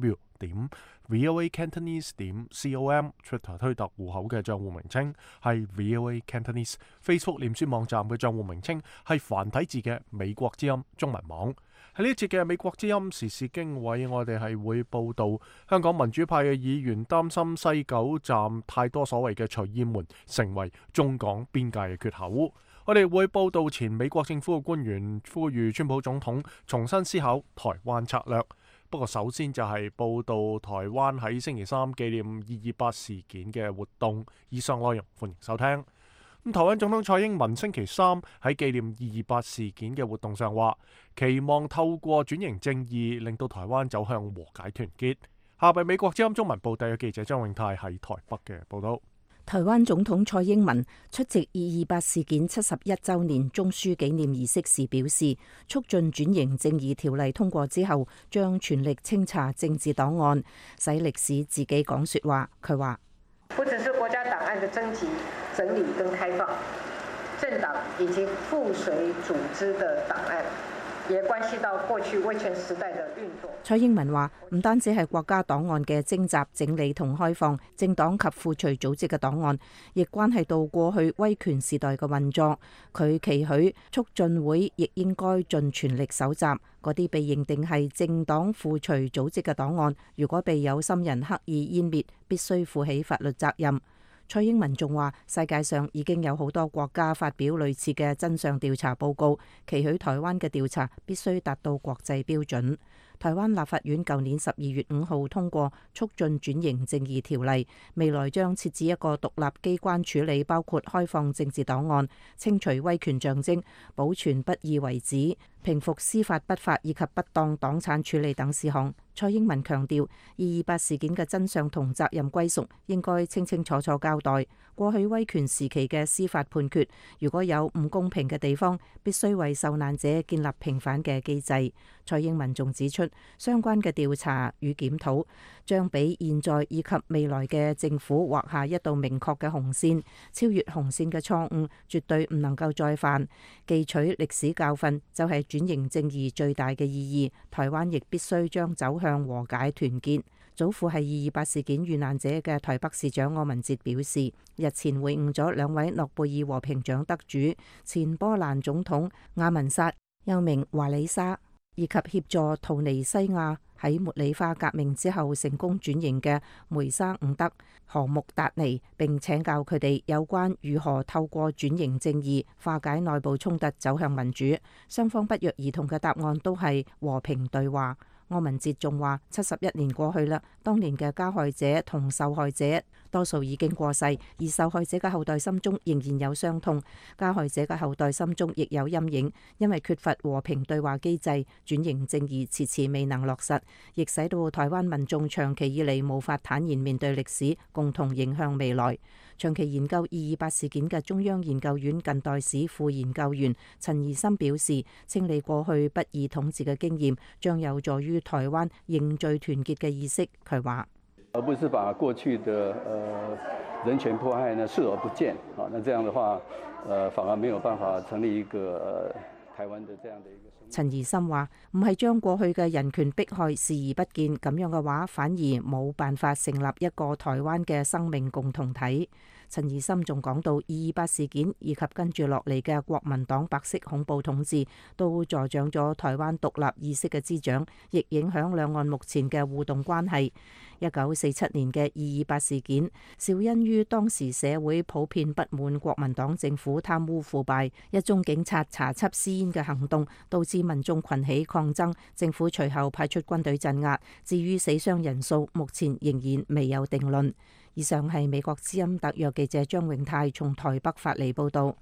3w.voacantonese.com。Twitter 推特戶口嘅賬戶名稱係 VOA Cantonese。Facebook 臉書網站嘅賬戶名稱係繁體字嘅美國之音中文網。喺呢一節嘅美國之音時事經緯，我哋係會報道香港民主派嘅議員擔心西九站太多所謂嘅隨意門，成為中港邊界嘅缺口。我哋會報道前美國政府嘅官員呼籲川普總統重新思考台灣策略。不過首先就係報道台灣喺星期三紀念228事件嘅活動。以上內容歡迎收聽。台灣總統蔡英文星期三喺紀念228事件嘅活動上話，期望透過轉型正義令到台灣走向和解團結。下邊美國之音中文部特約記者張永泰喺台北嘅報道。 台灣總統蔡英文出席228事件71週年中樞紀念儀式時表示，促進轉型正義條例通過之後，將全力清查政治檔案，使歷史自己講說話。佢話： 不只是國家檔案的徵集、整理跟開放，政黨以及附隨組織的檔案，也關係到過去威權時代的運作。 蔡英文話：唔單止係國家檔案嘅徵集、整理同開放，政黨及附隨組織嘅檔案，亦關係到過去威權時代嘅運作。佢期許促進會亦應該盡全力搜集嗰啲被認定係政黨附隨組織嘅檔案，如果被有心人刻意湮滅，必須負起法律責任。蔡英文仲話：世界上已經有好多國家發表類似嘅真相調查報告，期許台灣嘅調查必須達到國際標準。台灣立法院舊年12月5號通過促進轉型正義條例，未來將設置一個獨立機關處理包括開放政治檔案、清除威權象徵、保存不義遺址、平復司法不法以及不當黨產處理等事項。蔡英文強調，228事件嘅真相同責任歸屬應該清清楚楚交代。過去威權時期嘅司法判決，如果有唔公平嘅地方，必須為受難者建立平反嘅機制。蔡英文仲指出，相關嘅調查與檢討將俾現在以及未來嘅政府劃下一道明確嘅紅線，超越紅線嘅錯誤絕對唔能夠再犯。記取歷史教訓就係轉型正義最大嘅意義。台灣亦必須將走向和解團結。祖父係228事件遇難者嘅台北市長柯文哲表示，日前會晤咗兩位諾貝爾和平獎得主，前波蘭總統亞文薩又名華里莎，以及協助圖尼西亞喺茉莉花革命之後成功轉型嘅梅沙伍德、何穆達尼，並請教佢哋有關如何透過轉型正義化解內部衝突走向民主。雙方不約而同嘅答案都係和平對話。柯文哲仲話：71年過去啦，當年嘅加害者同受害者多數已經過世，而受害者嘅後代心中仍然有傷痛，加害者嘅後代心中亦有陰影，因為缺乏和平對話機制，轉型正義遲遲未能落實，亦使到台灣民眾長期以嚟無法坦然面對歷史，共同影響未來。長期研究228事件嘅中央研究院近代史副研究員陳怡森表示，清理過去不義統治嘅經驗，將有助於台灣凝聚團結嘅意識。佢話： 而不是把過去的人權迫害呢視而不見啊，那這樣的話，反而沒有辦法成立一個台灣的這樣的一個。 陳儀深話：唔係將過去嘅人權迫害視而不見，咁樣嘅話反而冇辦法成立一個台灣嘅生命共同體。陳儀深仲講到228事件以及跟住落嚟嘅國民黨白色恐怖統治，都助長咗台灣獨立意識嘅滋長，亦影響兩岸目前嘅互動關係。1947年嘅228事件，肇因於當時社會普遍不滿國民黨政府貪污腐敗，一宗警察查緝私煙嘅行動，導致民眾群起抗爭，政府隨後派出軍隊鎮壓。至於死傷人數，目前仍然未有定論。以上係美國之音特約記者張永泰從台北發嚟報導。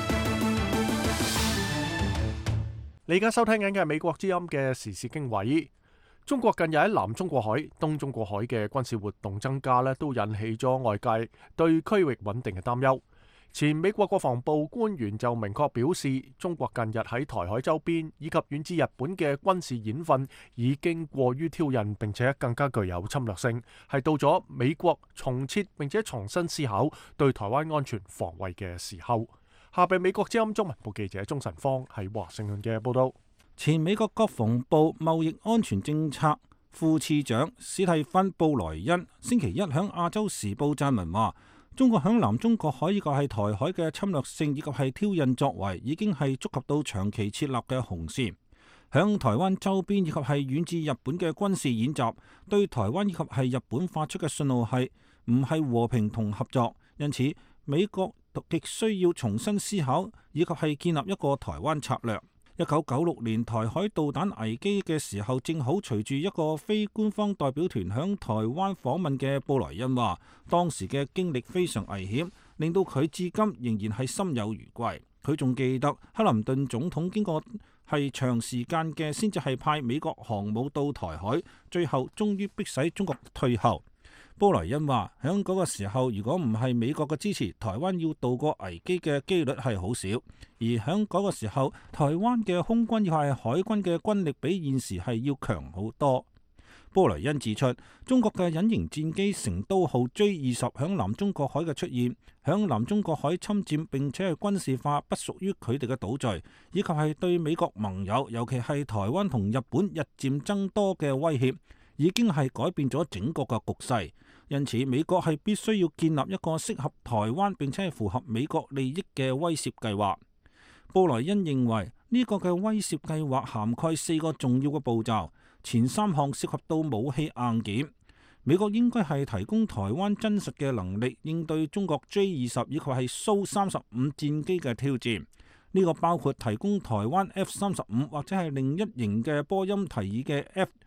你而家收聽緊嘅係美國之音嘅時事經緯。中國近日喺南中國海、東中國海嘅軍事活動增加呢，都引起咗外界對區域穩定嘅擔憂。前美國國防部官員就明確表示，中國近日喺台海周邊以及遠至日本嘅軍事演訓已經過於挑釁，並且更加具有侵略性，係到咗美國重設並且重新思考對台灣安全防衛嘅時候。下邊美國之音中文部記者鍾晨芳喺華盛頓嘅報道。 前美國國防部貿易安全政策副次長史蒂芬布萊恩星期一響亞洲時報撰文話，中國響南中國海以及係台海嘅侵略性以及係挑釁作為，已經係觸及到長期設立嘅紅線。響台灣周邊以及係遠至日本嘅軍事演習，對台灣以及係日本發出嘅信號係唔係和平同合作，因此美國極需要重新思考以及係建立一個台灣策略。1996年台海導彈危機嘅時候，正好隨住一個非官方代表團響台灣訪問嘅布萊恩話，當時嘅經歷非常危險，令到佢至今仍然係心有餘悸。佢仲記得克林頓總統經過係長時間嘅先至係派美國航母到台海，最後終於迫使中國退後。布萊恩話：響嗰個時候，如果唔係美國嘅支持，台灣要渡過危機嘅機率係好少。而響嗰個時候，台灣嘅空軍亦係海軍嘅軍力比現時係要強好多。布萊恩指出，中國嘅隱形戰機成都號 J-20響南中國海嘅出現，響南中國海侵佔並且係軍事化不屬於佢哋嘅島嶼，以及係對美國盟友，尤其係台灣同日本日漸增多嘅威脅，已經係改變咗整個嘅局勢。因此，美國係必須要建立一個適合台灣並且係符合美國利益嘅威懾計劃。布萊恩認為呢個嘅威懾計劃涵蓋4個重要嘅步驟，前3項涉及到武器硬件。美國應該係提供台灣真實嘅能力，應對中國 J-20以及係蘇35戰機嘅挑戰。呢個包括提供台灣 F-35或者係另一型嘅波音提議嘅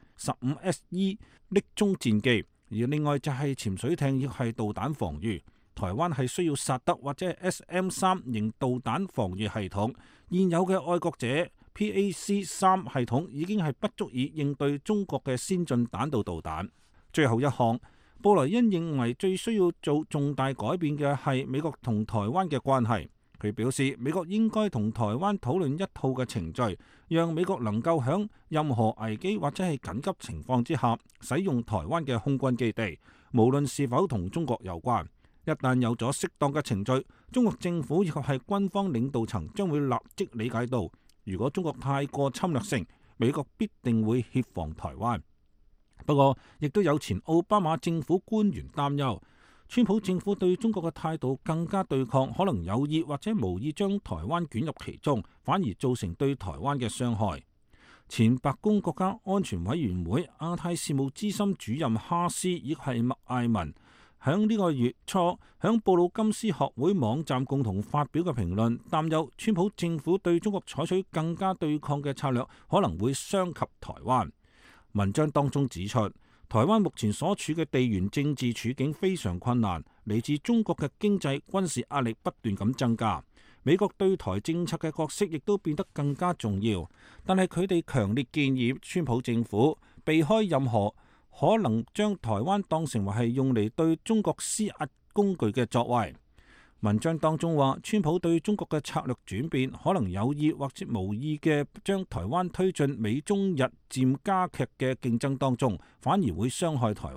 F-15SE 匿蹤戰機。而另外就係潛水艇亦係導彈防禦，台灣係需要薩德或者係 SM-3型導彈防禦系統，現有嘅愛國者 PAC-3 系統已經係不足以應對中國嘅先進彈道導彈。最後一項，布萊恩認為最需要做重大改變嘅係美國同台灣嘅關係。佢表示，美國應該同台灣討論一套嘅程序，讓美國能夠喺任何危機或者係緊急情況之下使用台灣嘅空軍基地，無論是否同中國有關。一旦有咗適當嘅程序，中國政府以及係軍方領導層將會立即理解到，如果中國太過侵略性，美國必定會協防台灣。不過，亦都有前奧巴馬政府官員擔憂，川普政府對中國嘅態度更加對抗，可能有意或者無意將台灣捲入其中，反而造成對台灣嘅傷害。前白宮國家安全委員會亞太事務資深主任哈斯亦係麥艾文，響呢個月初響布魯金斯學會網站共同發表嘅評論，擔憂川普政府對中國採取更加對抗嘅策略，可能會傷及台灣。文章當中指出，台灣目前所處嘅地緣政治處境非常困難，嚟自中國嘅經濟軍事壓力不斷咁增加，美國對台政策嘅角色亦都變得更加重要。但係佢哋強烈建議川普政府避開任何可能將台灣當成為係用嚟對中國施壓工具嘅作為。文章當中話，川普對中國嘅策略轉變，可能有意或者無意嘅將台灣推進美中日漸加劇嘅競爭當中，反而會傷害台灣，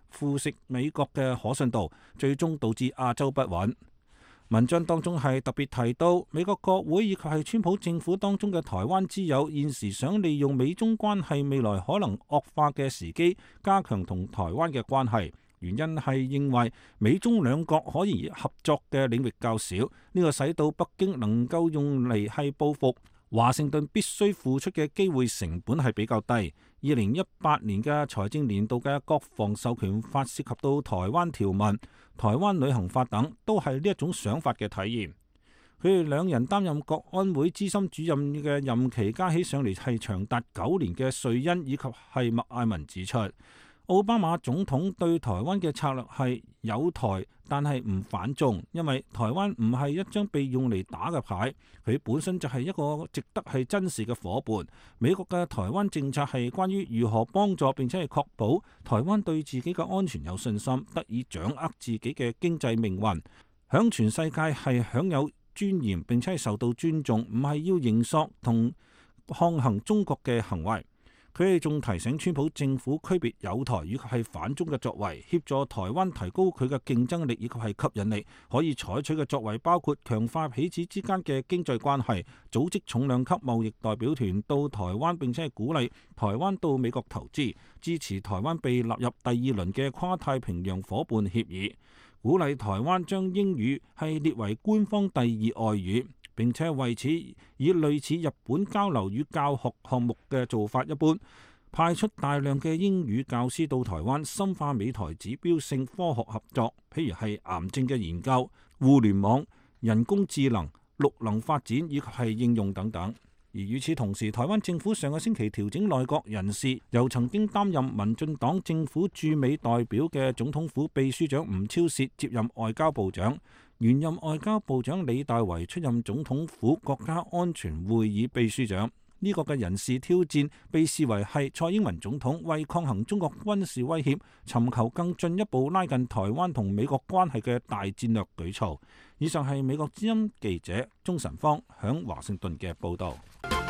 腐蝕美國嘅可信度，最終導致亞洲不穩。文章當中係特別提到，美國國會以及係川普政府當中嘅台灣之友，現時想利用美中關係未來可能惡化嘅時機，加強同台灣嘅關係。原因係認為美中兩國可以合作嘅領域較少，呢個使到北京能夠用嚟係報復華盛頓必須付出嘅機會成本係比較低。2018年嘅財政年度嘅國防授權法涉及到台灣條文、台灣旅行法等，都係呢一種想法嘅體現。佢哋兩人擔任國安會資深主任嘅任期加起上嚟係長達9年嘅瑞恩以及係麥艾文指出，奧巴馬總統對台灣嘅策略係友台，但係唔反中，因為台灣唔係一張被用嚟打嘅牌，佢本身就係一個值得係珍視嘅夥伴。美國嘅台灣政策係關於如何幫助並且係確保台灣對自己嘅安全有信心，得以掌握自己嘅經濟命運，響全世界係享有尊嚴並且係受到尊重，唔係要形塑同抗衡中國嘅行為。佢哋仲提醒川普政府區別友台以及係反中嘅作為，協助台灣提高佢嘅競爭力以及係吸引力。可以採取嘅作為包括強化彼此之間嘅經濟關係，組織重量級貿易代表團到台灣，並且係鼓勵台灣到美國投資，支持台灣被納入第2輪嘅跨太平洋夥伴協議，鼓勵台灣將英語係列為官方第2外語。並且為此以類似日本交流與教學項目嘅做法一般，派出大量嘅英語教師到台灣，深化美台指標性科學合作，譬如係癌症嘅研究、互聯網、人工智能、綠能發展以及係應用等等。而與此同時，台灣政府上個星期調整內閣人事，由曾經擔任民進黨政府駐美代表嘅總統府秘書長吳釗燮接任外交部長。原任外交部長李大維出任總統府國家安全會議秘書長。呢個嘅人事挑戰被視為係蔡英文總統為抗衡中國軍事威脅，尋求更進一步拉近台灣同美國關係嘅大戰略舉措。以上係美國之音記者鍾晨芳響華盛頓嘅報導。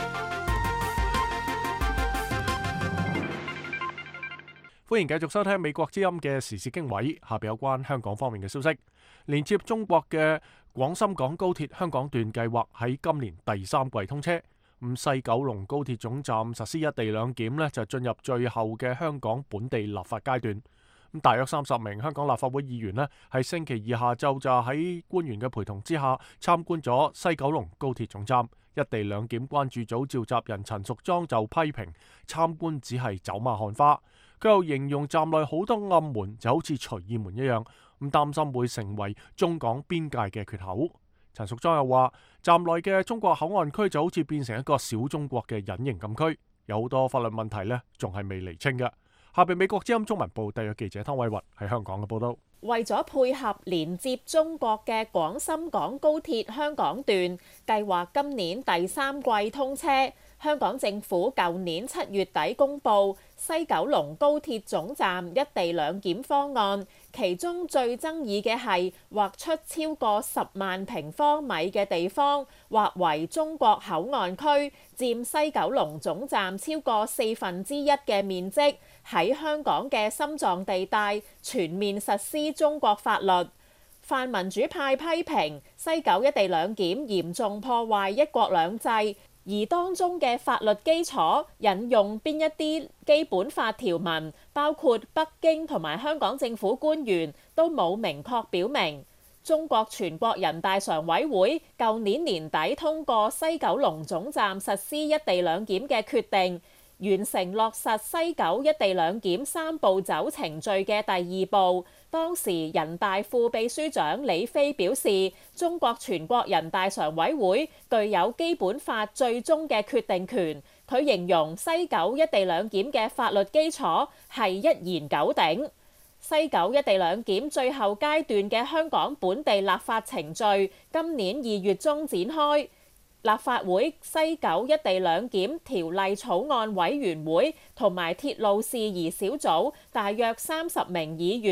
歡迎繼續收聽美國之音嘅時事經緯，下邊有關香港方面嘅消息。連接中國嘅廣深港高鐵香港段計劃喺今年第3季通車。西九龍高鐵總站實施一地兩檢呢，就進入最後嘅香港本地立法階段。大約30名香港立法會議員呢，喺星期2下晝就喺官員嘅陪同之下參觀咗西九龍高鐵總站。一地兩檢關注組召集人陳淑莊就批評參觀只係走馬看花。佢又形容站內好多暗門就好似隨意門一樣，咁擔心會成為中港邊界嘅缺口。陳淑莊又話，站內嘅中國口岸區就好似變成一個小中國嘅隱形禁區，有好多法律問題呢仲係未釐清嘅。下邊美國之音中文部特約記者湯偉雲喺香港嘅報道。 為咗配合連接中國嘅廣深港高鐵香港段，計劃今年第3季通車。香港政府舊年7月底公布西九龍高鐵總站一地兩檢方案，其中最爭議嘅係劃出超過10萬平方米嘅地方，劃為中國口岸區，佔西九龍總站超過1/4嘅面積，喺香港嘅心臟地帶全面實施中國法律。泛民主派批評西九一地兩檢嚴重破壞一國兩制。而當中嘅法律基礎引用邊一啲基本法條文，包括北京同埋香港政府官員都冇明確表明。中國全國人大常委會舊年年底通過西九龍總站實施一地兩檢嘅決定，完成落實西九一地兩檢3步走程序嘅第2步。當時人大副秘書長李飛表示，中國全國人大常委會具有基本法最終嘅決定權。佢形容西九一地兩檢嘅法律基礎係一言九鼎。西九一地兩檢最後階段嘅香港本地立法程序今年2月中展開。立法會西九一地兩檢條例草案委員會同埋鐵路事宜小組大約30名議員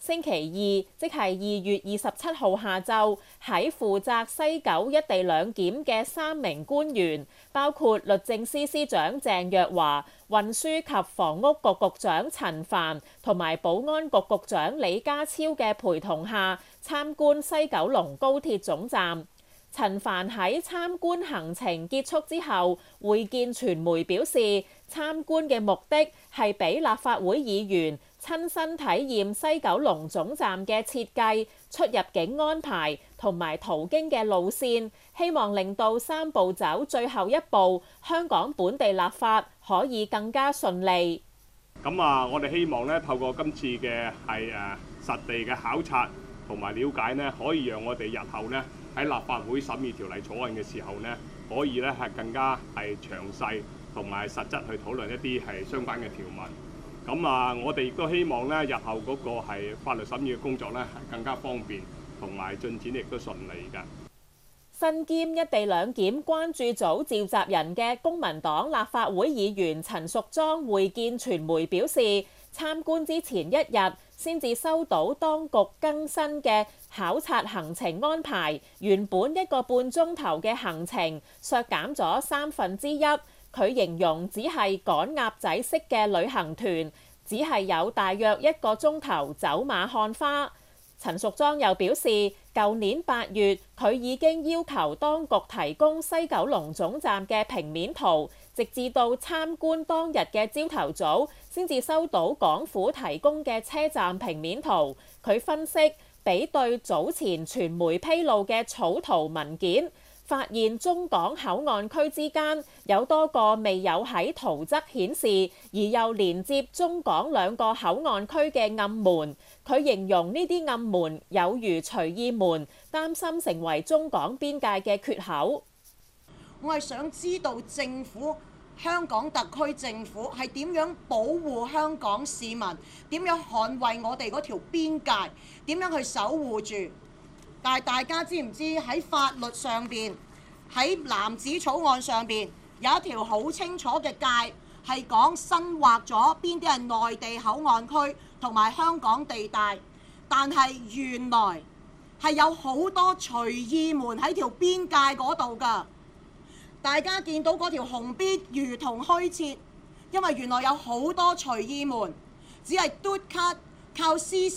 星期二，即係2月27號下晝，喺負責西九一地兩檢嘅3名官員，包括律政司司長鄭若驊、運輸及房屋局局長陳帆同埋保安局局長李家超嘅陪同下，參觀西九龍高鐵總站。陳帆喺參觀行程結束之後，會見傳媒表示，參觀嘅目的係俾立法會議員親身體驗西九龍總站嘅設計、出入境安排同埋途經嘅路線，希望令到三步走最後一步香港本地立法可以更加順利。 咁我哋希望咧透過今次嘅係實地嘅考察同埋了解呢，可以讓我哋日後呢喺立法會審議條例草案嘅時候呢，可以咧係更加係詳細同埋實質去討論一啲係相關嘅條文。咁我哋亦都希望咧，日後嗰個係法律審議嘅工作咧，係更加方便，同埋進展亦都順利㗎。 身兼一地兩檢關注組召集人嘅公民黨立法會議員陳淑莊會見傳媒表示，參觀之前1日先至收到當局更新嘅考察行程安排，原本1個半鐘頭嘅行程削減咗1/3。佢形容只係趕鴨仔式嘅旅行團，只係有大約1個鐘頭走馬看花。陳淑莊又表示，舊年8月佢已經要求當局提供西九龍總站嘅平面圖，直至到參觀當日嘅朝頭早先至收到港府提供嘅車站平面圖。佢分析比對早前傳媒披露嘅草圖文件，發現中港口岸區之間有多個未有喺圖則顯示，而又連接中港2個口岸區嘅暗門。佢形容呢啲暗門有如隨意門，擔心成為中港邊界嘅缺口。 我係想知道香港特區政府係點樣保護香港市民，點樣捍衛我哋嗰條邊界，點樣去守護住。但係大家知唔知喺法律上邊，喺藍紙草案上邊有一條好清楚嘅界，係講新劃咗邊啲係內地口岸區同埋香港地帶，但係原來係有好多隨意門喺條邊界嗰度㗎。大家見到嗰條紅邊如同虛設，因為原來有好多隨意門，只係嘟卡靠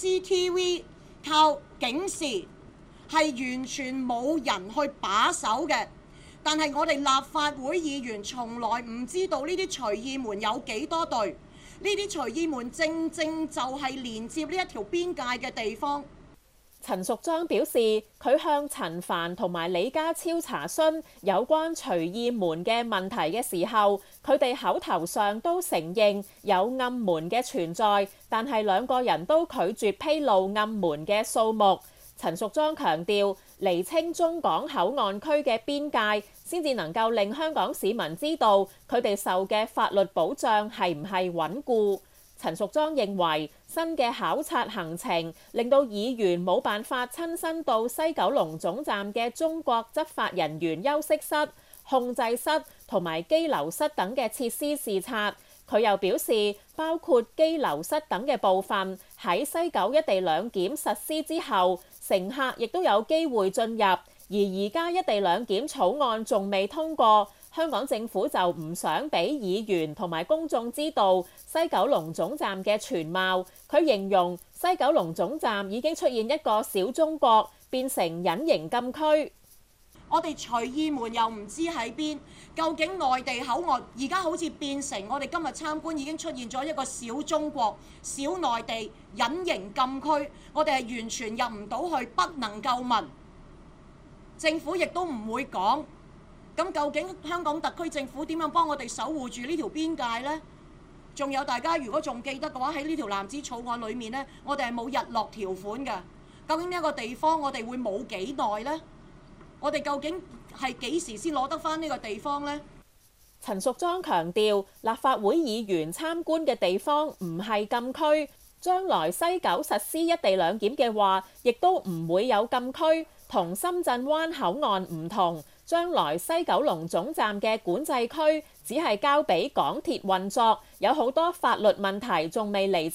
CCTV 靠警示，係完全冇人去把守嘅。但係我哋立法會議員從來唔知道呢啲隨意門有幾多對，呢啲隨意門正正就係連接呢一條邊界嘅地方。 陳淑莊表示，佢向陳帆同埋李家超查詢有關隨意門嘅問題嘅時候，佢哋口頭上都承認有暗門嘅存在，但係2個人都拒絕披露暗門嘅數目。陳淑莊強調，釐清中港口岸區嘅邊界，先至能夠令香港市民知道佢哋受嘅法律保障係唔係穩固。陳淑莊認為，新嘅考察行程令到議員冇辦法親身到西九龍總站嘅中國執法人員休息室、控制室同埋羈留室等嘅設施視察。佢又表示，包括羈留室等嘅部分喺西九一地兩檢實施之後，乘客亦都有機會進入，而而家一地兩檢草案仲未通過，香港政府就唔想俾議員同埋公眾知道西九龍總站嘅全貌。佢形容西九龍總站已經出現一個小中國，變成隱形禁區。 我哋隨意門又唔知喺邊，究竟內地口岸而家好似變成我哋今日參觀已經出現咗一個小中國、小內地隱形禁區，我哋係完全入唔到去，不能夠問。政府亦都唔會講。咁究竟香港特區政府點樣幫我哋守護住呢條邊界呢？仲有大家如果仲記得嘅話，喺呢條藍紙草案裏面呢，我哋係冇日落條款嘅。究竟呢一個地方我哋會冇幾耐呢？我哋究竟係幾時先攞得返呢個地方呢？ 陳淑莊強調，立法會議員參觀嘅地方唔係禁區，將來西九實施一地兩檢嘅話，亦都唔會有禁區，同深圳灣口岸唔同。將來西九龍總站嘅管制區只係交俾港鐵運作，有好多法律問題仲未釐清，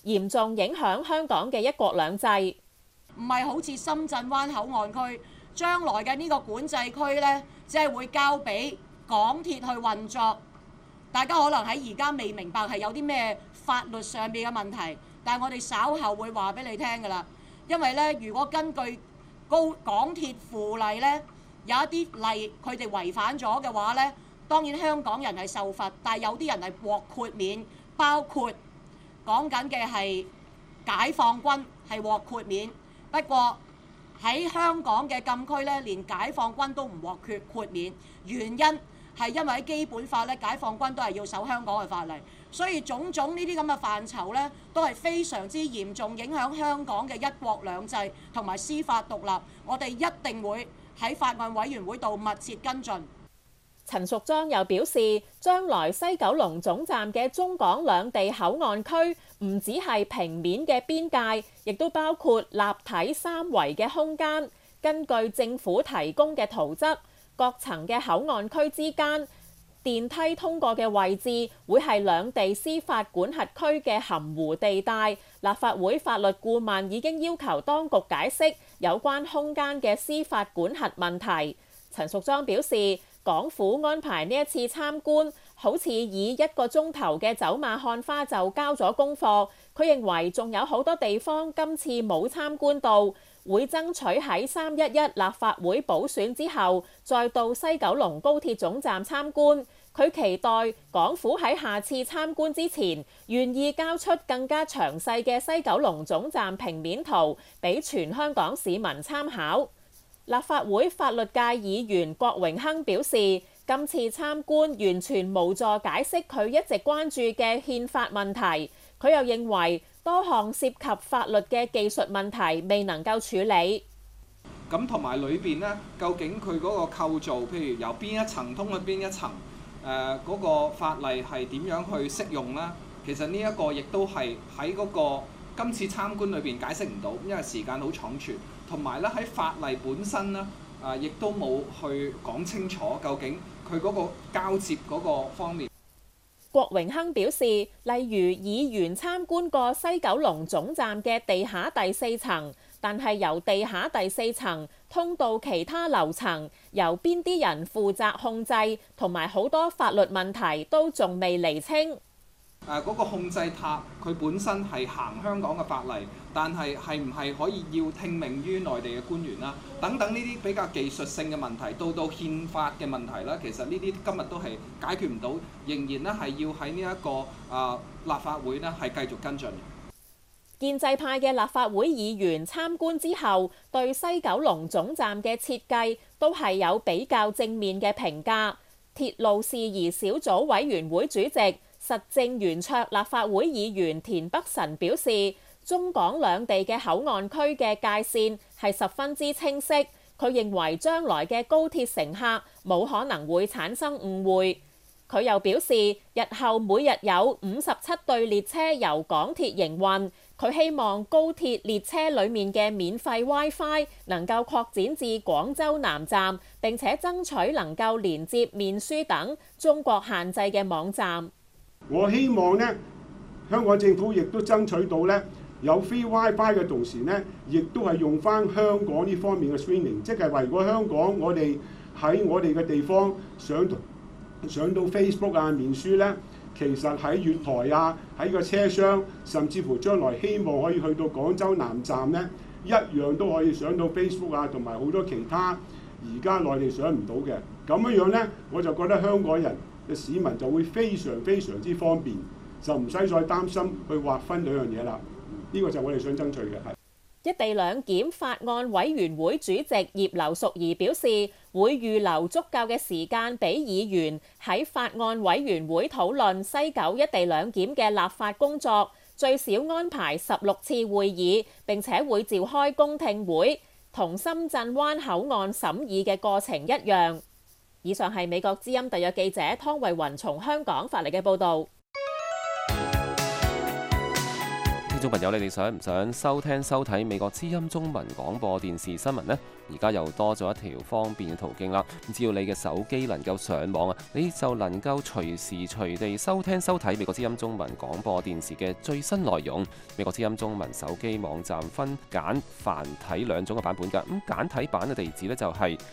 嚴重影響香港嘅一國兩制。 唔係好似深圳灣口岸區，將來嘅呢個管制區呢，只係會交俾港鐵去運作。大家可能喺而家未明白係有啲咩法律上面嘅問題，但係我哋稍後會話俾你聽㗎啦。因為呢，如果根據港鐵附例呢，有一啲例佢哋違反咗嘅話呢，當然香港人係受罰，但係有啲人係獲豁免，包括講緊嘅係解放軍係獲豁免。不過喺香港嘅禁區呢，連解放軍都唔獲豁免，原因係因為喺基本法呢，解放軍都係要守香港嘅法例，所以種種呢啲咁嘅範疇呢，都係非常之嚴重影響香港嘅一國兩制同埋司法獨立。我哋一定會喺法案委員會度密切跟進。 陳淑莊又表示，將來西九龍總站嘅中港兩地口岸區唔只係平面嘅邊界，亦都包括立體三維嘅空間。根據政府提供嘅圖則，各層嘅口岸區之間電梯通過嘅位置會係兩地司法管轄區嘅含糊地帶。立法會法律顧問已經要求當局解釋有關空間嘅司法管轄問題。陳淑莊表示，港府安排呢一次參觀，好似以1個鐘頭嘅走馬看花就交咗功課。佢認為仲有好多地方今次冇參觀到，會爭取喺311立法會補選之後，再到西九龍高鐵總站參觀。佢期待港府喺下次參觀之前，願意交出更加詳細嘅西九龍總站平面圖，俾全香港市民參考。立法會法律界議員郭榮鏗表示，今次參觀完全無助解釋佢一直關注嘅憲法問題。佢又認為多項涉及法律嘅技術問題未能夠處理。 咁同埋裏邊呢，究竟佢嗰個構造，譬如由邊一層通去邊一層，嗰個法例係點樣去適用呢？其實呢一個亦都係喺嗰個今次參觀裏邊解釋唔到，因為時間好倉促。同埋咧喺法例本身咧，亦都冇去講清楚究竟佢嗰個交接嗰個方面。 郭榮鏗表示，例如議員參觀過西九龍總站嘅地下第4層，但係由地下第4層通到其他樓層，由邊啲人負責控制，同埋好多法律問題都仲未釐清。 嗰個控制塔佢本身係行香港嘅法例，但係唔係可以要聽命於內地嘅官員啦？等等呢啲比較技術性嘅問題，到憲法嘅問題啦，其實呢啲今日都係解決唔到，仍然咧係要喺呢一個立法會呢係繼續跟進。 建制派嘅立法會議員參觀之後，對西九龍總站嘅設計都係有比較正面嘅評價。鐵路事宜小組委員會主席實政圓桌立法會議員田北辰表示，中港兩地嘅口岸區嘅界線係十分之清晰。佢認為將來嘅高鐵乘客冇可能會產生誤會。佢又表示，日後每日有57對列車由港鐵營運。佢希望高鐵列車裡面嘅免費 WiFi 能夠擴展至廣州南站，並且爭取能夠連接面書等中國限制嘅網站。 我希望呢，香港政府亦都爭取到呢，有 free WiFi 嘅同時呢，亦都係用翻香港呢方面嘅 streaming， 即係話如果香港我哋喺我哋嘅地方上到 Facebook 啊、面書呢，其實喺月台啊、喺個車廂，甚至乎將來希望可以去到廣州南站呢，一樣都可以上到 Facebook 啊，同埋好多其他而家內地上唔到嘅。咁樣呢，我就覺得香港人嘅市民就會非常非常之方便，就唔使再擔心去劃分兩樣嘢啦。呢個就我哋想爭取嘅係。 一地兩檢法案委員會主席葉劉淑儀表示，會預留足夠嘅時間俾議員喺法案委員會討論西九一地兩檢嘅立法工作，最少安排16次會議，並且會召開公聽會，同深圳灣口岸審議嘅過程一樣。以上係美國之音特約記者湯慧雲從香港發嚟嘅報導。 聽眾朋友，你哋想唔想收聽收睇美國之音中文廣播電視新聞呢？而家又多咗一條方便嘅途徑啦。只要你嘅手機能夠上網啊，你就能夠隨時隨地收聽收睇美國之音中文廣播電視嘅最新內容。美國之音中文手機網站分簡繁體兩種嘅版本㗎。咁簡體版嘅地址呢，就係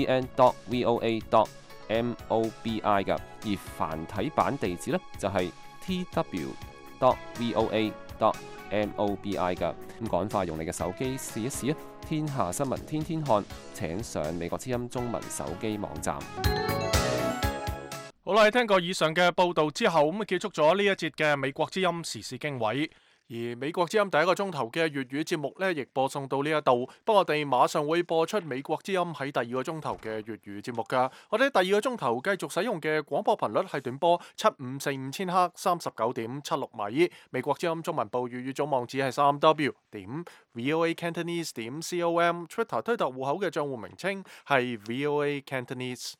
cn.voa.mobi 㗎，而繁體版地址呢，就係 tw.voa.mobi 㗎。咁趕快用你嘅手機試一試啊！天下新聞天天看，請上美國之音中文手機網站。 好啦，聽過以上嘅報道之後，咁結束咗呢一節嘅美國之音時事經緯。而美國之音第一個鐘頭嘅粵語節目呢，亦播送到呢一度。不過我哋馬上會播出美國之音喺第二個鐘頭嘅粵語節目㗎。我哋第二個鐘頭繼續使用嘅廣播頻率係短波7545千赫39.76米。美國之音中文部粵語總網址係3w.voacantonese.com。Twitter 推特戶口嘅帳戶名稱係 VOA Cantonese。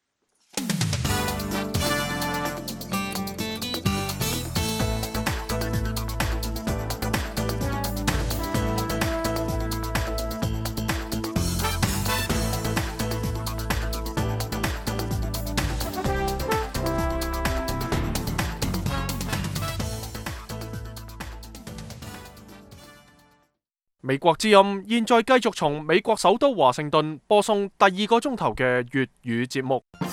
美國之音現在繼續從美國首都華盛頓播送第二個鐘頭嘅粵語節目。